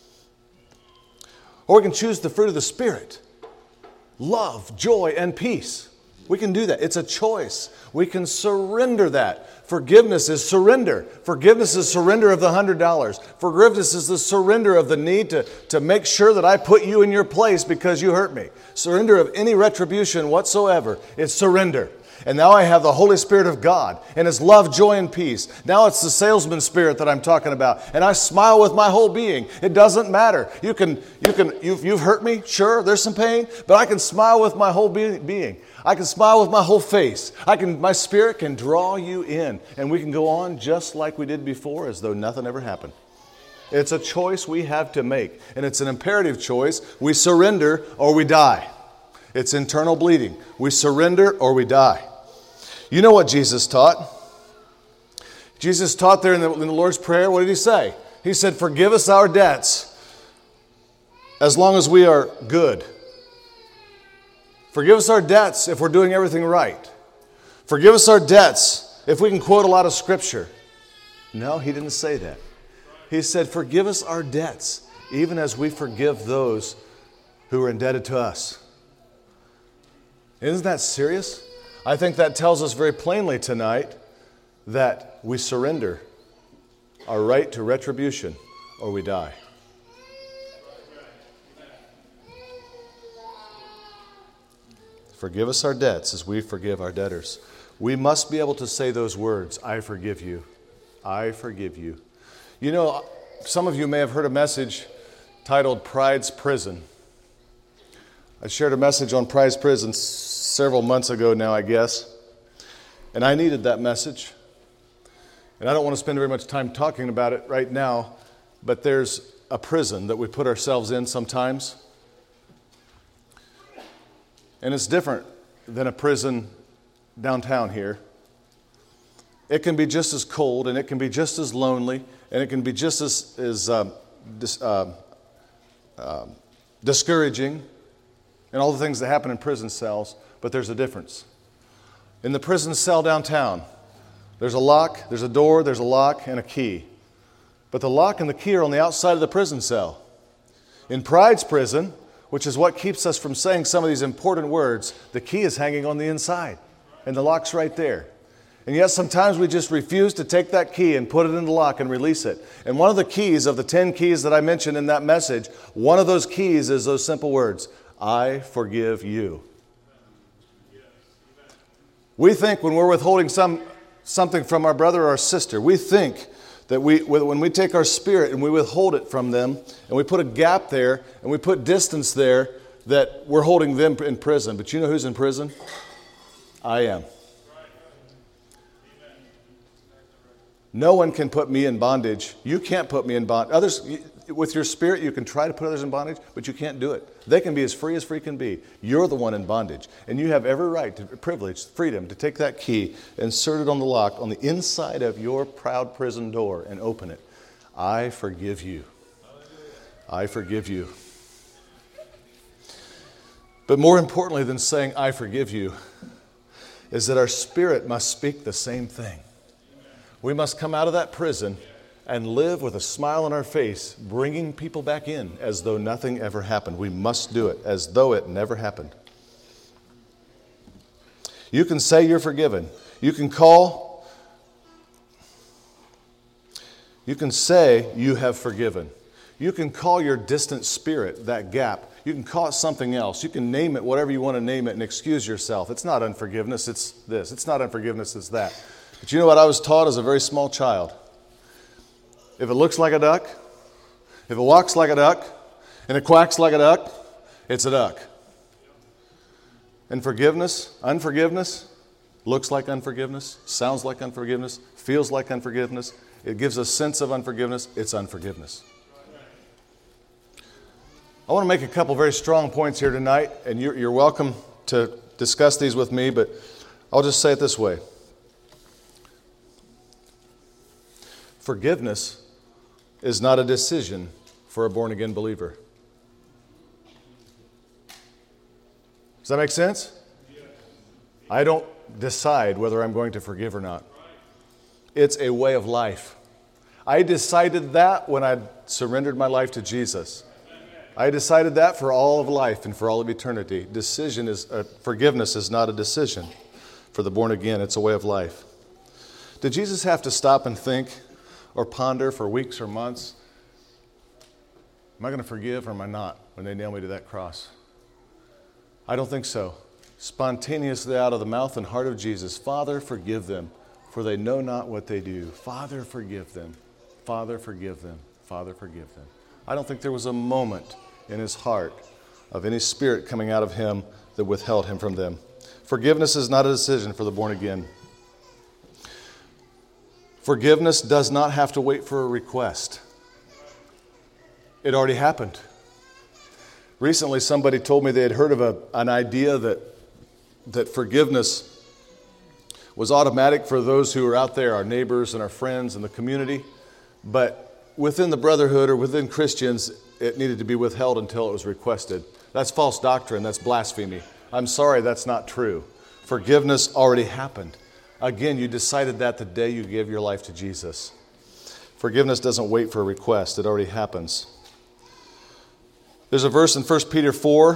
Or we can choose the fruit of the Spirit. Love, joy, and peace. We can do that. It's a choice. We can surrender that. Forgiveness is surrender. Forgiveness is surrender of the one hundred dollars. Forgiveness is the surrender of the need to, to make sure that I put you in your place because you hurt me. Surrender of any retribution whatsoever. It's surrender. And now I have the Holy Spirit of God and His love, joy, and peace. Now it's the salesman spirit that I'm talking about. And I smile with my whole being. It doesn't matter. You can, you can, you've, you've hurt me. Sure, there's some pain. But I can smile with my whole be- being. I can smile with my whole face. I can, my spirit can draw you in. And we can go on just like we did before as though nothing ever happened. It's a choice we have to make. And it's an imperative choice. We surrender or we die. It's internal bleeding. We surrender or we die. You know what Jesus taught? Jesus taught there in the, in the Lord's Prayer, what did He say? He said, forgive us our debts as long as we are good. Forgive us our debts if we're doing everything right. Forgive us our debts if we can quote a lot of Scripture. No, He didn't say that. He said, forgive us our debts even as we forgive those who are indebted to us. Isn't that serious? I think that tells us very plainly tonight that we surrender our right to retribution or we die. Forgive us our debts as we forgive our debtors. We must be able to say those words, I forgive you. I forgive you. You know, some of you may have heard a message titled Pride's Prison. I shared a message on Pride's Prison several months ago now, I guess. And I needed that message. And I don't want to spend very much time talking about it right now, but there's a prison that we put ourselves in sometimes. And it's different than a prison downtown here, it can be just as cold, and it can be just as lonely, and it can be just as, as uh, dis, uh, uh, discouraging, and all the things that happen in prison cells, but there's a difference. In the prison cell downtown, there's a lock, there's a door, there's a lock, and a key. But the lock and the key are on the outside of the prison cell. In Pride's prison, which is what keeps us from saying some of these important words, the key is hanging on the inside, and the lock's right there. And yet sometimes we just refuse to take that key and put it in the lock and release it. And one of the keys of the ten keys that I mentioned in that message, one of those keys is those simple words, I forgive you. We think when we're withholding some something from our brother or our sister, we think that we, when we take our spirit and we withhold it from them, and we put a gap there, and we put distance there, that we're holding them in prison. But you know who's in prison? I am. No one can put me in bondage. You can't put me in bondage. Others, with your spirit, you can try to put others in bondage, but you can't do it. They can be as free as free can be. You're the one in bondage. And you have every right, to privilege, freedom to take that key, insert it on the lock on the inside of your proud prison door and open it. I forgive you. I forgive you. But more importantly than saying, I forgive you, is that our spirit must speak the same thing. We must come out of that prison and live with a smile on our face, bringing people back in as though nothing ever happened. We must do it as though it never happened. You can say you're forgiven. You can call, you can say you have forgiven. You can call your distant spirit, that gap. You can call it something else. You can name it whatever you want to name it and excuse yourself. It's not unforgiveness, it's this. It's not unforgiveness, it's that. But you know what I was taught as a very small child? If it looks like a duck, if it walks like a duck, and it quacks like a duck, it's a duck. And forgiveness, unforgiveness, looks like unforgiveness, sounds like unforgiveness, feels like unforgiveness. It gives a sense of unforgiveness. It's unforgiveness. I want to make a couple very strong points here tonight, and you're, you're welcome to discuss these with me, but I'll just say it this way. Forgiveness is not a decision for a born-again believer. Does that make sense? I don't decide whether I'm going to forgive or not. It's a way of life. I decided that when I surrendered my life to Jesus. I decided that for all of life and for all of eternity. Decision is uh, forgiveness is not a decision for the born again. It's a way of life. Did Jesus have to stop and think or ponder for weeks or months? Am I going to forgive or am I not when they nail me to that cross? I don't think so. Spontaneously out of the mouth and heart of Jesus, Father, forgive them, for they know not what they do. Father, forgive them. Father, forgive them. Father, forgive them. I don't think there was a moment in his heart of any spirit coming out of him that withheld him from them. Forgiveness is not a decision for the born again. Forgiveness does not have to wait for a request. It already happened. Recently, somebody told me they had heard of a, an idea that, that forgiveness was automatic for those who are out there, our neighbors and our friends in the community, but within the brotherhood or within Christians, it needed to be withheld until it was requested. That's false doctrine. That's blasphemy. I'm sorry, that's not true. Forgiveness already happened. Again, you decided that the day you gave your life to Jesus. Forgiveness doesn't wait for a request. It already happens. There's a verse in First Peter four.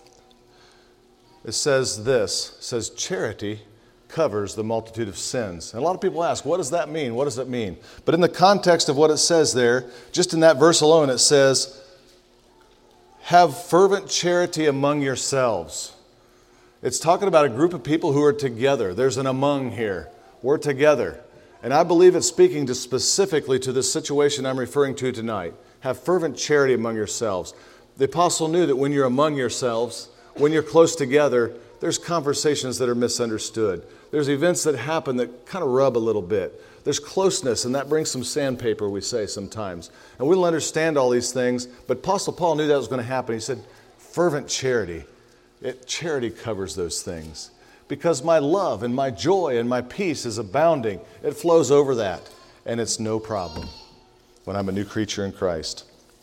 It says this. It says, charity covers the multitude of sins. And a lot of people ask, what does that mean? What does it mean? But in the context of what it says there, just in that verse alone, it says, have fervent charity among yourselves. It's talking about a group of people who are together. There's an among here. We're together. And I believe it's speaking to specifically to the situation I'm referring to tonight. Have fervent charity among yourselves. The apostle knew that when you're among yourselves, when you're close together, there's conversations that are misunderstood. There's events that happen that kind of rub a little bit. There's closeness, and that brings some sandpaper, we say sometimes. And we'll understand all these things, but Apostle Paul knew that was going to happen. He said, fervent charity. It, charity covers those things. because my love and my joy and my peace is abounding. It flows over that, and it's no problem when I'm a new creature in Christ.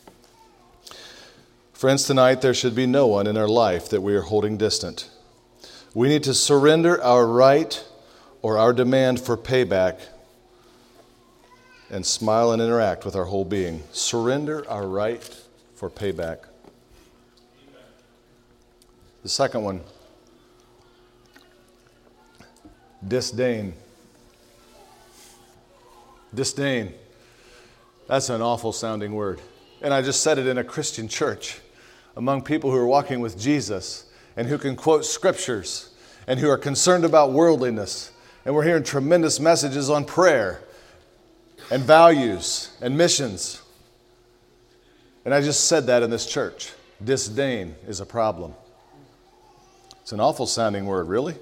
Friends, tonight there should be no one in our life that we are holding distant. We need to surrender our right or our demand for payback and smile and interact with our whole being. Surrender our right for payback. The second one, disdain. Disdain. That's an awful sounding word. And I just said it in a Christian church among people who are walking with Jesus and who can quote scriptures and who are concerned about worldliness. And we're hearing tremendous messages on prayer and values and missions. And I just said that in this church. Disdain is a problem. It's an awful sounding word, really.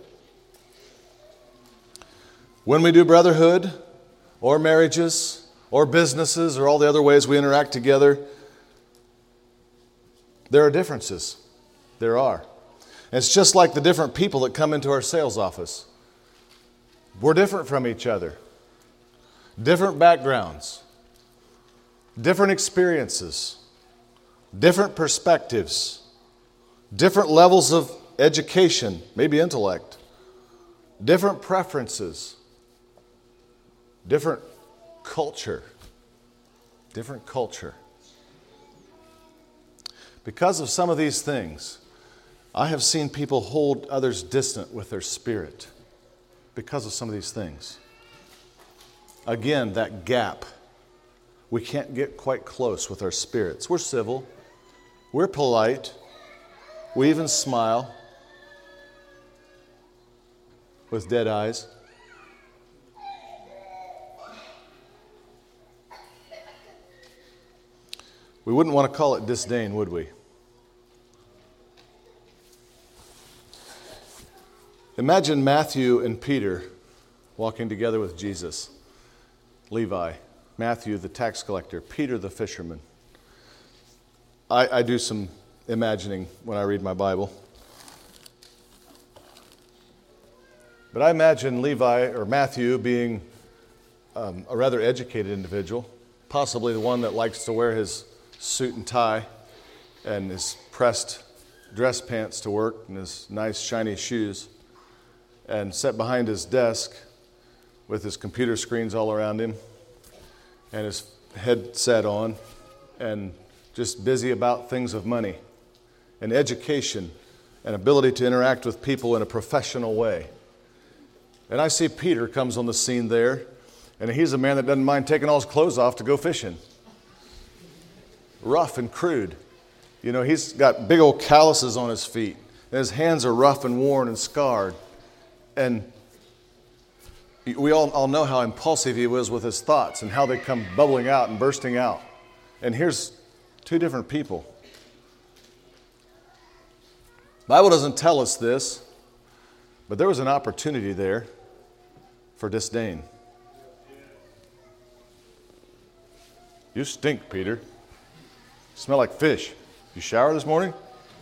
When we do brotherhood or marriages or businesses or all the other ways we interact together, there are differences. There are. And it's just like the different people that come into our sales office. We're different from each other. Different backgrounds. Different experiences. Different perspectives. Different levels of education, maybe intellect. Different preferences. Different culture. Different culture. Because of some of these things, I have seen people hold others distant with their spirit because of some of these things. Again, that gap. We can't get quite close with our spirits. We're civil. We're polite. We even smile with dead eyes. We wouldn't want to call it disdain, would we? Imagine Matthew and Peter walking together with Jesus. Levi, Matthew the tax collector, Peter the fisherman. I, I do some imagining when I read my Bible. But I imagine Levi or Matthew being um, a rather educated individual, possibly the one that likes to wear his suit and tie and his pressed dress pants to work and his nice shiny shoes, and sat behind his desk with his computer screens all around him and his headset on and just busy about things of money and education and ability to interact with people in a professional way. And I see Peter comes on the scene there, and he's a man that doesn't mind taking all his clothes off to go fishing. Rough and crude. You know, he's got big old calluses on his feet, and his hands are rough and worn and scarred. And we all, all know how impulsive he was with his thoughts and how they come bubbling out and bursting out. And here's two different people. The Bible doesn't tell us this, but there was an opportunity there for disdain. You stink, Peter. You smell like fish. You shower this morning?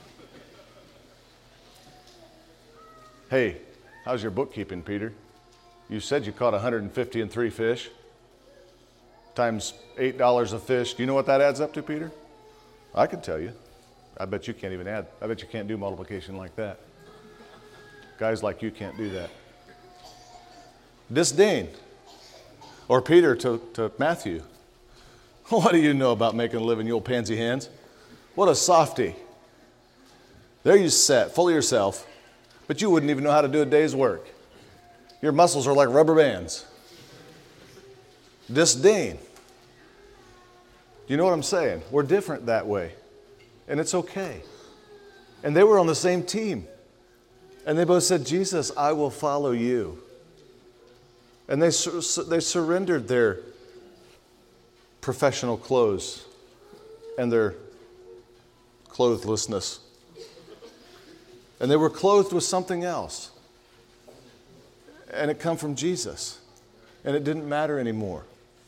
Hey, how's your bookkeeping, Peter? You said you caught one hundred fifty and three fish times eight dollars a fish. Do you know what that adds up to, Peter? I can tell you. I bet you can't even add. I bet you can't do multiplication like that. Guys like you can't do that. Disdain. Or Peter to, to Matthew. What do you know about making a living, you old pansy hands? What a softy. There you sat, full of yourself, but you wouldn't even know how to do a day's work. Your muscles are like rubber bands. Disdain. You know what I'm saying? We're different that way, and it's okay. And they were on the same team, and they both said, Jesus, I will follow you. And they, sur- they surrendered their professional clothes and their clothlessness. And they were clothed with something else. And it come from Jesus. And it didn't matter anymore.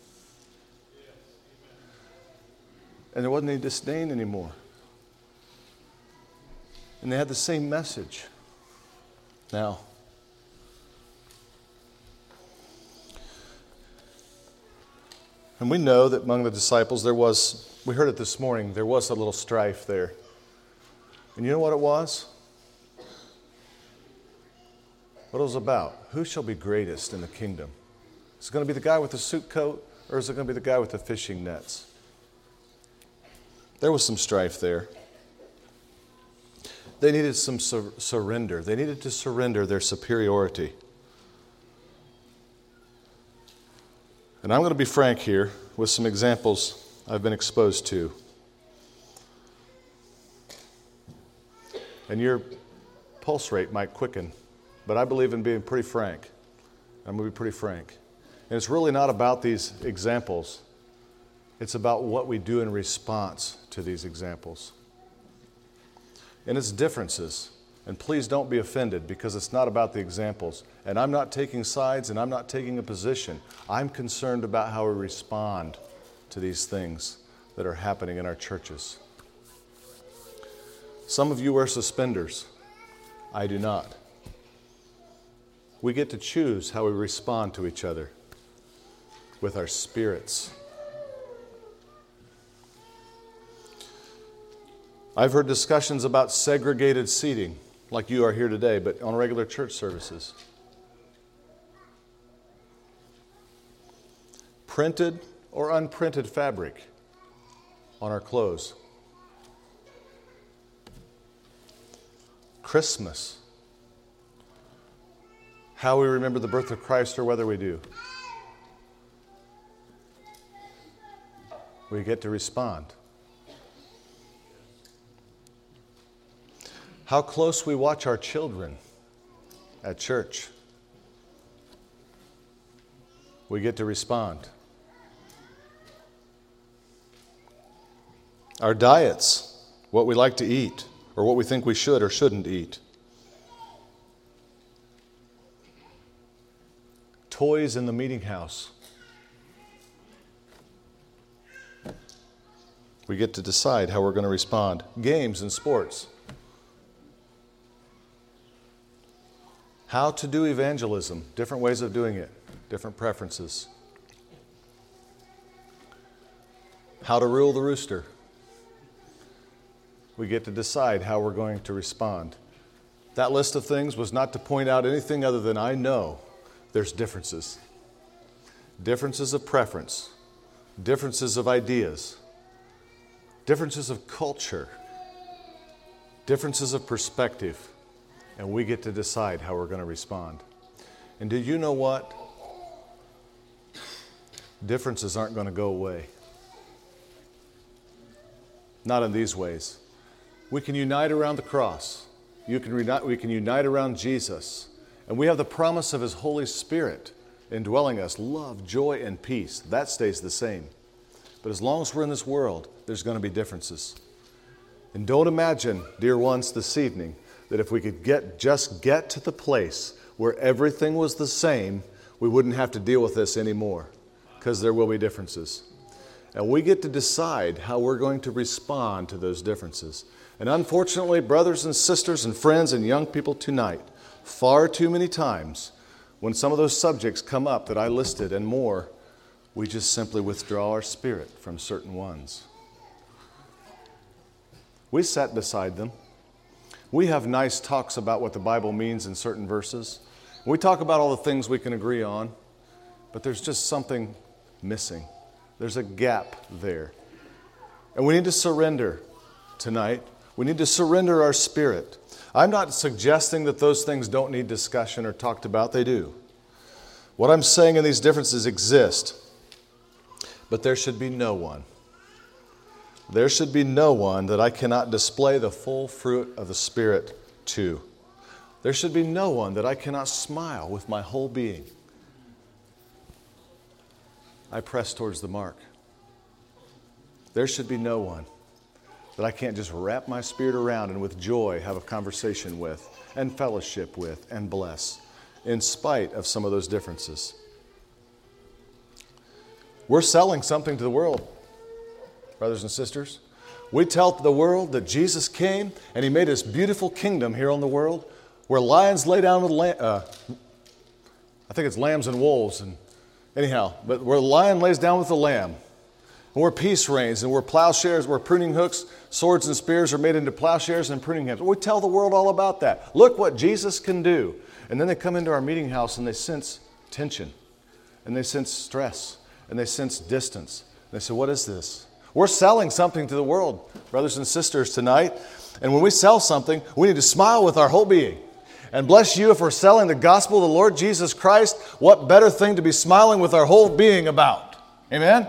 And there wasn't any disdain anymore. And they had the same message. Now, And we know that among the disciples there was, we heard it this morning, there was a little strife there. And you know what it was? What it was about? Who shall be greatest in the kingdom? Is it going to be the guy with the suit coat, or is it going to be the guy with the fishing nets? There was some strife there. They needed some sur- surrender. They needed to surrender their superiority. And I'm going to be frank here with some examples I've been exposed to. And your pulse rate might quicken, but I believe in being pretty frank. I'm going to be pretty frank. And it's really not about these examples. It's about what we do in response to these examples. And it's differences. And please don't be offended, because it's not about the examples. And I'm not taking sides, and I'm not taking a position. I'm concerned about how we respond to these things that are happening in our churches. Some of you wear suspenders. I do not. We get to choose how we respond to each other with our spirits. I've heard discussions about segregated seating, like you are here today, but on regular church services. Printed or unprinted fabric on our clothes. Christmas. How we remember the birth of Christ, or whether we do. We get to respond. How close we watch our children at church. We get to respond. Our diets, what we like to eat, or what we think we should or shouldn't eat. Toys in the meeting house. We get to decide how we're going to respond. Games and sports. How to do evangelism, different ways of doing it, different preferences. How to rule the rooster. We get to decide how we're going to respond. That list of things was not to point out anything other than I know there's differences. Differences of preference, differences of ideas, differences of culture, differences of perspective. And we get to decide how we're going to respond. And do you know what? Differences aren't going to go away. Not in these ways. We can unite around the cross. You can reunite, we can unite around Jesus. And we have the promise of His Holy Spirit indwelling us. Love, joy, and peace. That stays the same. But as long as we're in this world, there's going to be differences. And don't imagine, dear ones, this evening, that if we could get just get to the place where everything was the same, we wouldn't have to deal with this anymore, because there will be differences. And we get to decide how we're going to respond to those differences. And unfortunately, brothers and sisters and friends and young people tonight, far too many times, when some of those subjects come up that I listed and more, we just simply withdraw our spirit from certain ones. We sat beside them. We have nice talks about what the Bible means in certain verses. We talk about all the things we can agree on, but there's just something missing. There's a gap there. And we need to surrender tonight. We need to surrender our spirit. I'm not suggesting that those things don't need discussion or talked about. They do. What I'm saying in these differences exist, but there should be no one. There should be no one that I cannot display the full fruit of the Spirit to. There should be no one that I cannot smile with my whole being. I press towards the mark. There should be no one that I can't just wrap my spirit around and with joy have a conversation with and fellowship with and bless, in spite of some of those differences. We're selling something to the world. Brothers and sisters, we tell the world that Jesus came and He made this beautiful kingdom here on the world where lions lay down with lamb, uh, I think it's lambs and wolves, and Anyhow, but where the lion lays down with the lamb, and where peace reigns, and where plowshares, where pruning hooks, swords and spears are made into plowshares and pruning hooks. We tell the world all about that. Look what Jesus can do. And then they come into our meeting house and they sense tension, and they sense stress, and they sense distance. And they say, what is this? We're selling something to the world, brothers and sisters, tonight. And when we sell something, we need to smile with our whole being. And bless you if we're selling the gospel of the Lord Jesus Christ. What better thing to be smiling with our whole being about? Amen?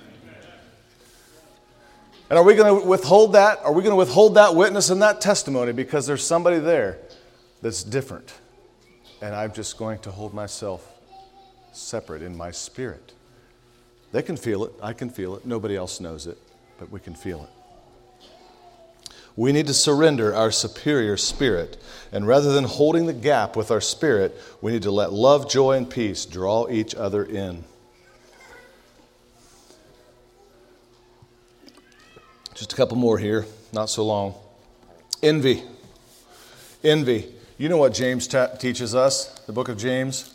And are we going to withhold that? Are we going to withhold that witness and that testimony because there's somebody there that's different? And I'm just going to hold myself separate in my spirit. They can feel it. I can feel it. Nobody else knows it, but we can feel it. We need to surrender our superior spirit. And rather than holding the gap with our spirit, we need to let love, joy, and peace draw each other in. Just a couple more here, not so long. Envy. Envy. You know what James ta- teaches us, the book of James?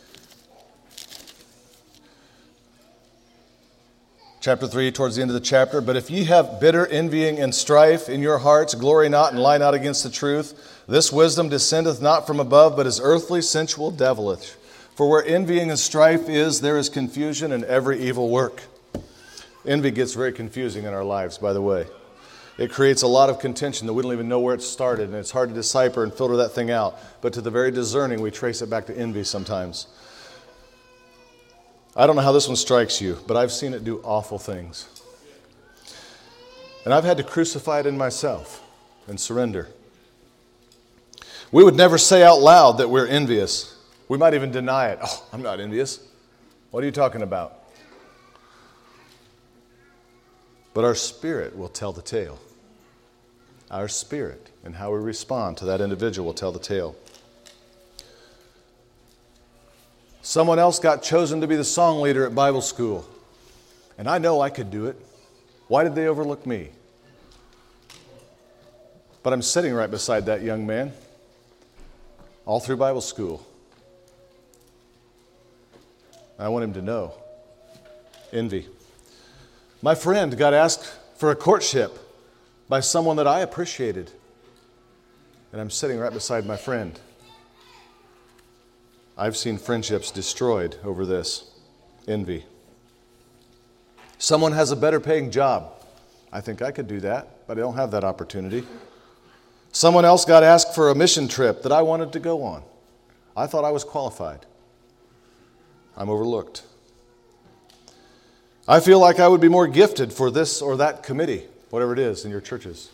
Chapter three, towards the end of the chapter. But if ye have bitter envying and strife in your hearts, glory not and lie not against the truth. This wisdom descendeth not from above, but is earthly, sensual, devilish. For where envying and strife is, there is confusion and every evil work. Envy gets very confusing in our lives, by the way. It creates a lot of contention that we don't even know where it started, and it's hard to decipher and filter that thing out. But to the very discerning, we trace it back to envy sometimes. I don't know how this one strikes you, but I've seen it do awful things. And I've had to crucify it in myself and surrender. We would never say out loud that we're envious. We might even deny it. Oh, I'm not envious. What are you talking about? But our spirit will tell the tale. Our spirit and how we respond to that individual will tell the tale. Someone else got chosen to be the song leader at Bible school. And I know I could do it. Why did they overlook me? But I'm sitting right beside that young man all through Bible school. I want him to know. Envy. My friend got asked for a courtship by someone that I appreciated. And I'm sitting right beside my friend. I've seen friendships destroyed over this. Envy. Someone has a better paying job. I think I could do that, but I don't have that opportunity. Someone else got asked for a mission trip that I wanted to go on. I thought I was qualified. I'm overlooked. I feel like I would be more gifted for this or that committee, whatever it is in your churches.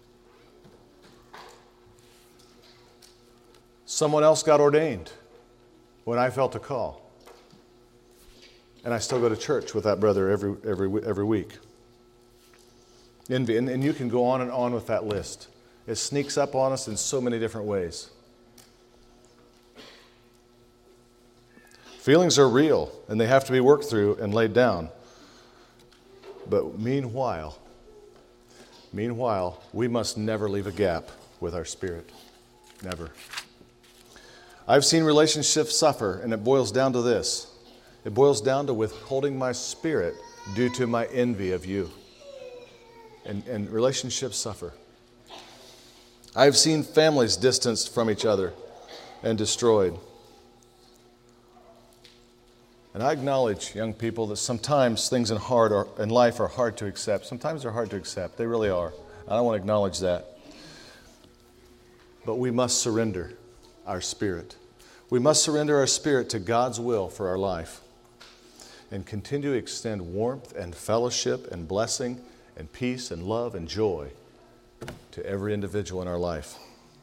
Someone else got ordained when I felt a call. And I still go to church with that brother every every every week. Envy, and, and you can go on and on with that list. It sneaks up on us in so many different ways. Feelings are real, and they have to be worked through and laid down. But meanwhile, meanwhile, we must never leave a gap with our spirit. Never. I've seen relationships suffer, and it boils down to this. It boils down to withholding my spirit due to my envy of you. And, and relationships suffer. I've seen families distanced from each other and destroyed. And I acknowledge, young people, that sometimes things in, hard are, in life are hard to accept. Sometimes they're hard to accept. They really are. I don't want to acknowledge that. But we must surrender our spirit. We must surrender our spirit to God's will for our life and continue to extend warmth and fellowship and blessing and peace and love and joy to every individual in our life.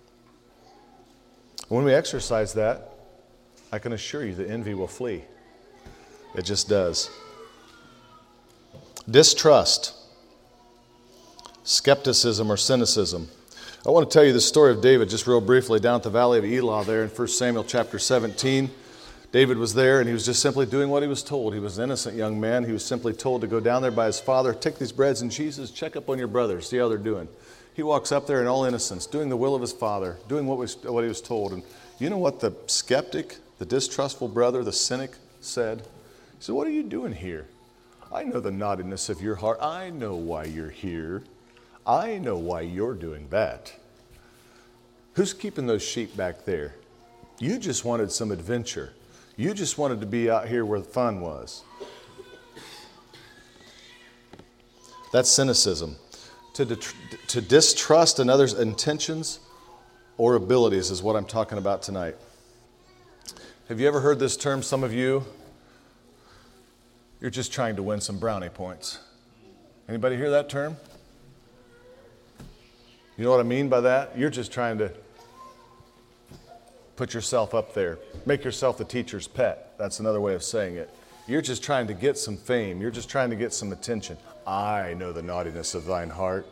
When we exercise that, I can assure you that envy will flee. It just does. Distrust, skepticism, or cynicism. I want to tell you the story of David just real briefly down at the Valley of Elah there in First Samuel chapter seventeen. David was there and he was just simply doing what he was told. He was an innocent young man. He was simply told to go down there by his father, take these breads and cheeses, check up on your brothers, see how they're doing. He walks up there in all innocence, doing the will of his father, doing what, was, what he was told. And you know what the skeptic, the distrustful brother, the cynic said? He said, what are you doing here? I know the naughtiness of your heart. I know why you're here. I know why you're doing that. Who's keeping those sheep back there? You just wanted some adventure. You just wanted to be out here where the fun was. That's cynicism. To, det- to distrust another's intentions or abilities is what I'm talking about tonight. Have you ever heard this term, some of you? You're just trying to win some brownie points. Anybody hear that term? You know what I mean by that? You're just trying to put yourself up there. Make yourself the teacher's pet. That's another way of saying it. You're just trying to get some fame. You're just trying to get some attention. I know the naughtiness of thine heart.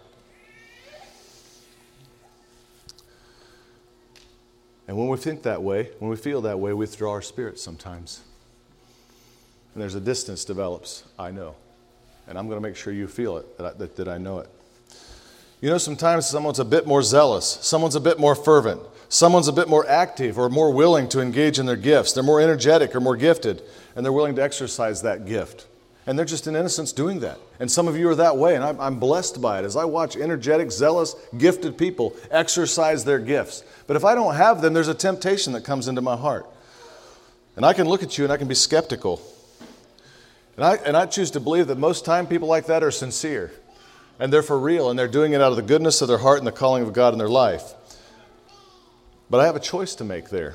And when we think that way, when we feel that way, we withdraw our spirit sometimes. And there's a distance develops. I know. And I'm going to make sure you feel it, that I, that, that I know it. You know, sometimes someone's a bit more zealous. Someone's a bit more fervent. Someone's a bit more active or more willing to engage in their gifts. They're more energetic or more gifted, and they're willing to exercise that gift. And they're just in innocence doing that. And some of you are that way, and I'm, I'm blessed by it as I watch energetic, zealous, gifted people exercise their gifts. But if I don't have them, there's a temptation that comes into my heart. And I can look at you and I can be skeptical. And I, and I choose to believe that most time people like that are sincere. And they're for real, and they're doing it out of the goodness of their heart and the calling of God in their life. But I have a choice to make there.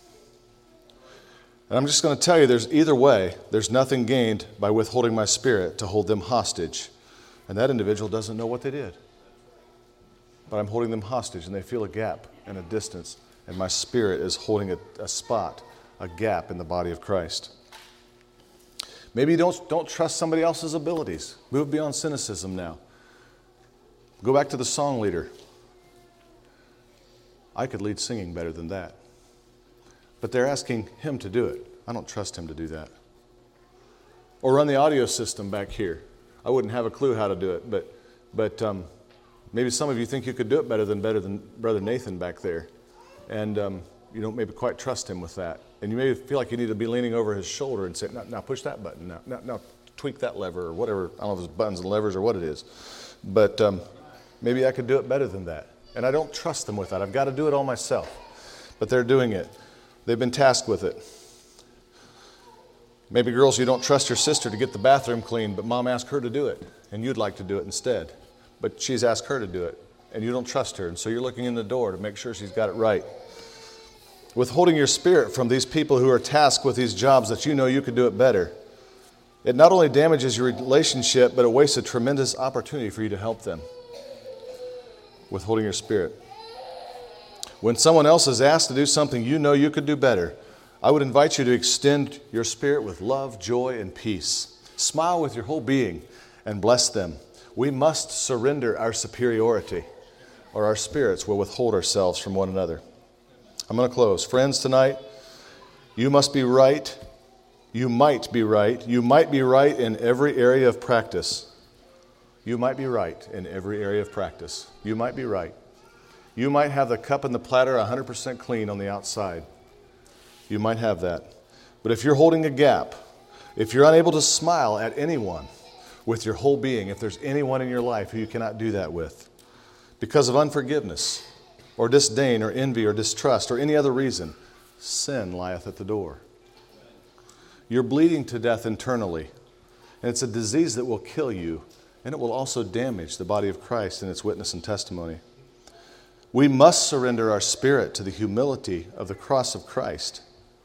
And I'm just going to tell you, there's either way, there's nothing gained by withholding my spirit to hold them hostage. And that individual doesn't know what they did. But I'm holding them hostage, and they feel a gap and a distance. And my spirit is holding a, a spot, a gap in the body of Christ. Maybe you don't, don't trust somebody else's abilities. Move beyond cynicism now. Go back to the song leader. I could lead singing better than that. But they're asking him to do it. I don't trust him to do that. Or run the audio system back here. I wouldn't have a clue how to do it, but but um, maybe some of you think you could do it better than better than Brother Nathan back there. And um, you don't maybe quite trust him with that. And you may feel like you need to be leaning over his shoulder and say, now, now push that button, now, now, now tweak that lever, or whatever. I don't know if it's buttons and levers or what it is. But um, maybe I could do it better than that. And I don't trust them with that. I've got to do it all myself. But they're doing it. They've been tasked with it. Maybe girls, you don't trust your sister to get the bathroom clean, but mom asked her to do it, and you'd like to do it instead. But she's asked her to do it, and you don't trust her, and so you're looking in the door to make sure she's got it right. Withholding your spirit from these people who are tasked with these jobs that you know you could do it better, it not only damages your relationship, but it wastes a tremendous opportunity for you to help them. Withholding your spirit. When someone else is asked to do something you know you could do better, I would invite you to extend your spirit with love, joy, and peace. Smile with your whole being and bless them. We must surrender our superiority, or our spirits will withhold ourselves from one another. I'm going to close. Friends, tonight, you must be right. You might be right. You might be right in every area of practice. You might be right in every area of practice. You might be right. You might have the cup and the platter one hundred percent clean on the outside. You might have that. But if you're holding a gap, if you're unable to smile at anyone with your whole being, if there's anyone in your life who you cannot do that with, because of unforgiveness or disdain or envy or distrust or any other reason, sin lieth at the door. You're bleeding to death internally, and it's a disease that will kill you, and it will also damage the body of Christ and its witness and testimony. We must surrender our spirit to the humility of the cross of Christ,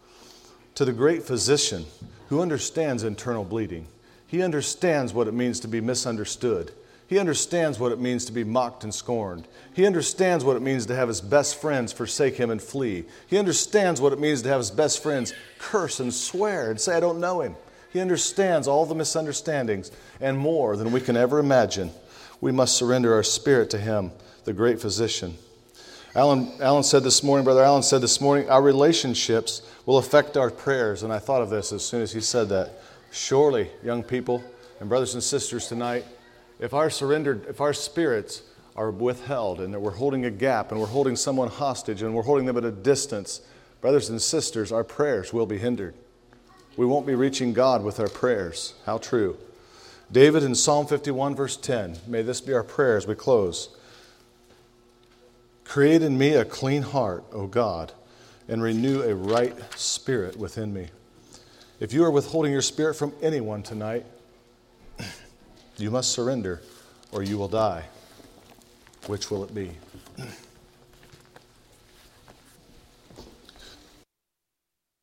to the great physician who understands internal bleeding. He understands what it means to be misunderstood. He understands what it means to be mocked and scorned. He understands what it means to have his best friends forsake him and flee. He understands what it means to have his best friends curse and swear and say, I don't know him. He understands all the misunderstandings and more than we can ever imagine. We must surrender our spirit to him, the great physician. Alan, Alan said this morning, Brother Alan said this morning, our relationships will affect our prayers. And I thought of this as soon as he said that. Surely, young people and brothers and sisters tonight, if our surrendered, if our spirits are withheld and that we're holding a gap and we're holding someone hostage and we're holding them at a distance, brothers and sisters, our prayers will be hindered. we won't be reaching God with our prayers. How true. David in Psalm fifty-one, verse ten, may this be our prayer as we close. Create in me a clean heart, O God, and renew a right spirit within me. If you are withholding your spirit from anyone tonight, you must surrender or you will die. Which will it be?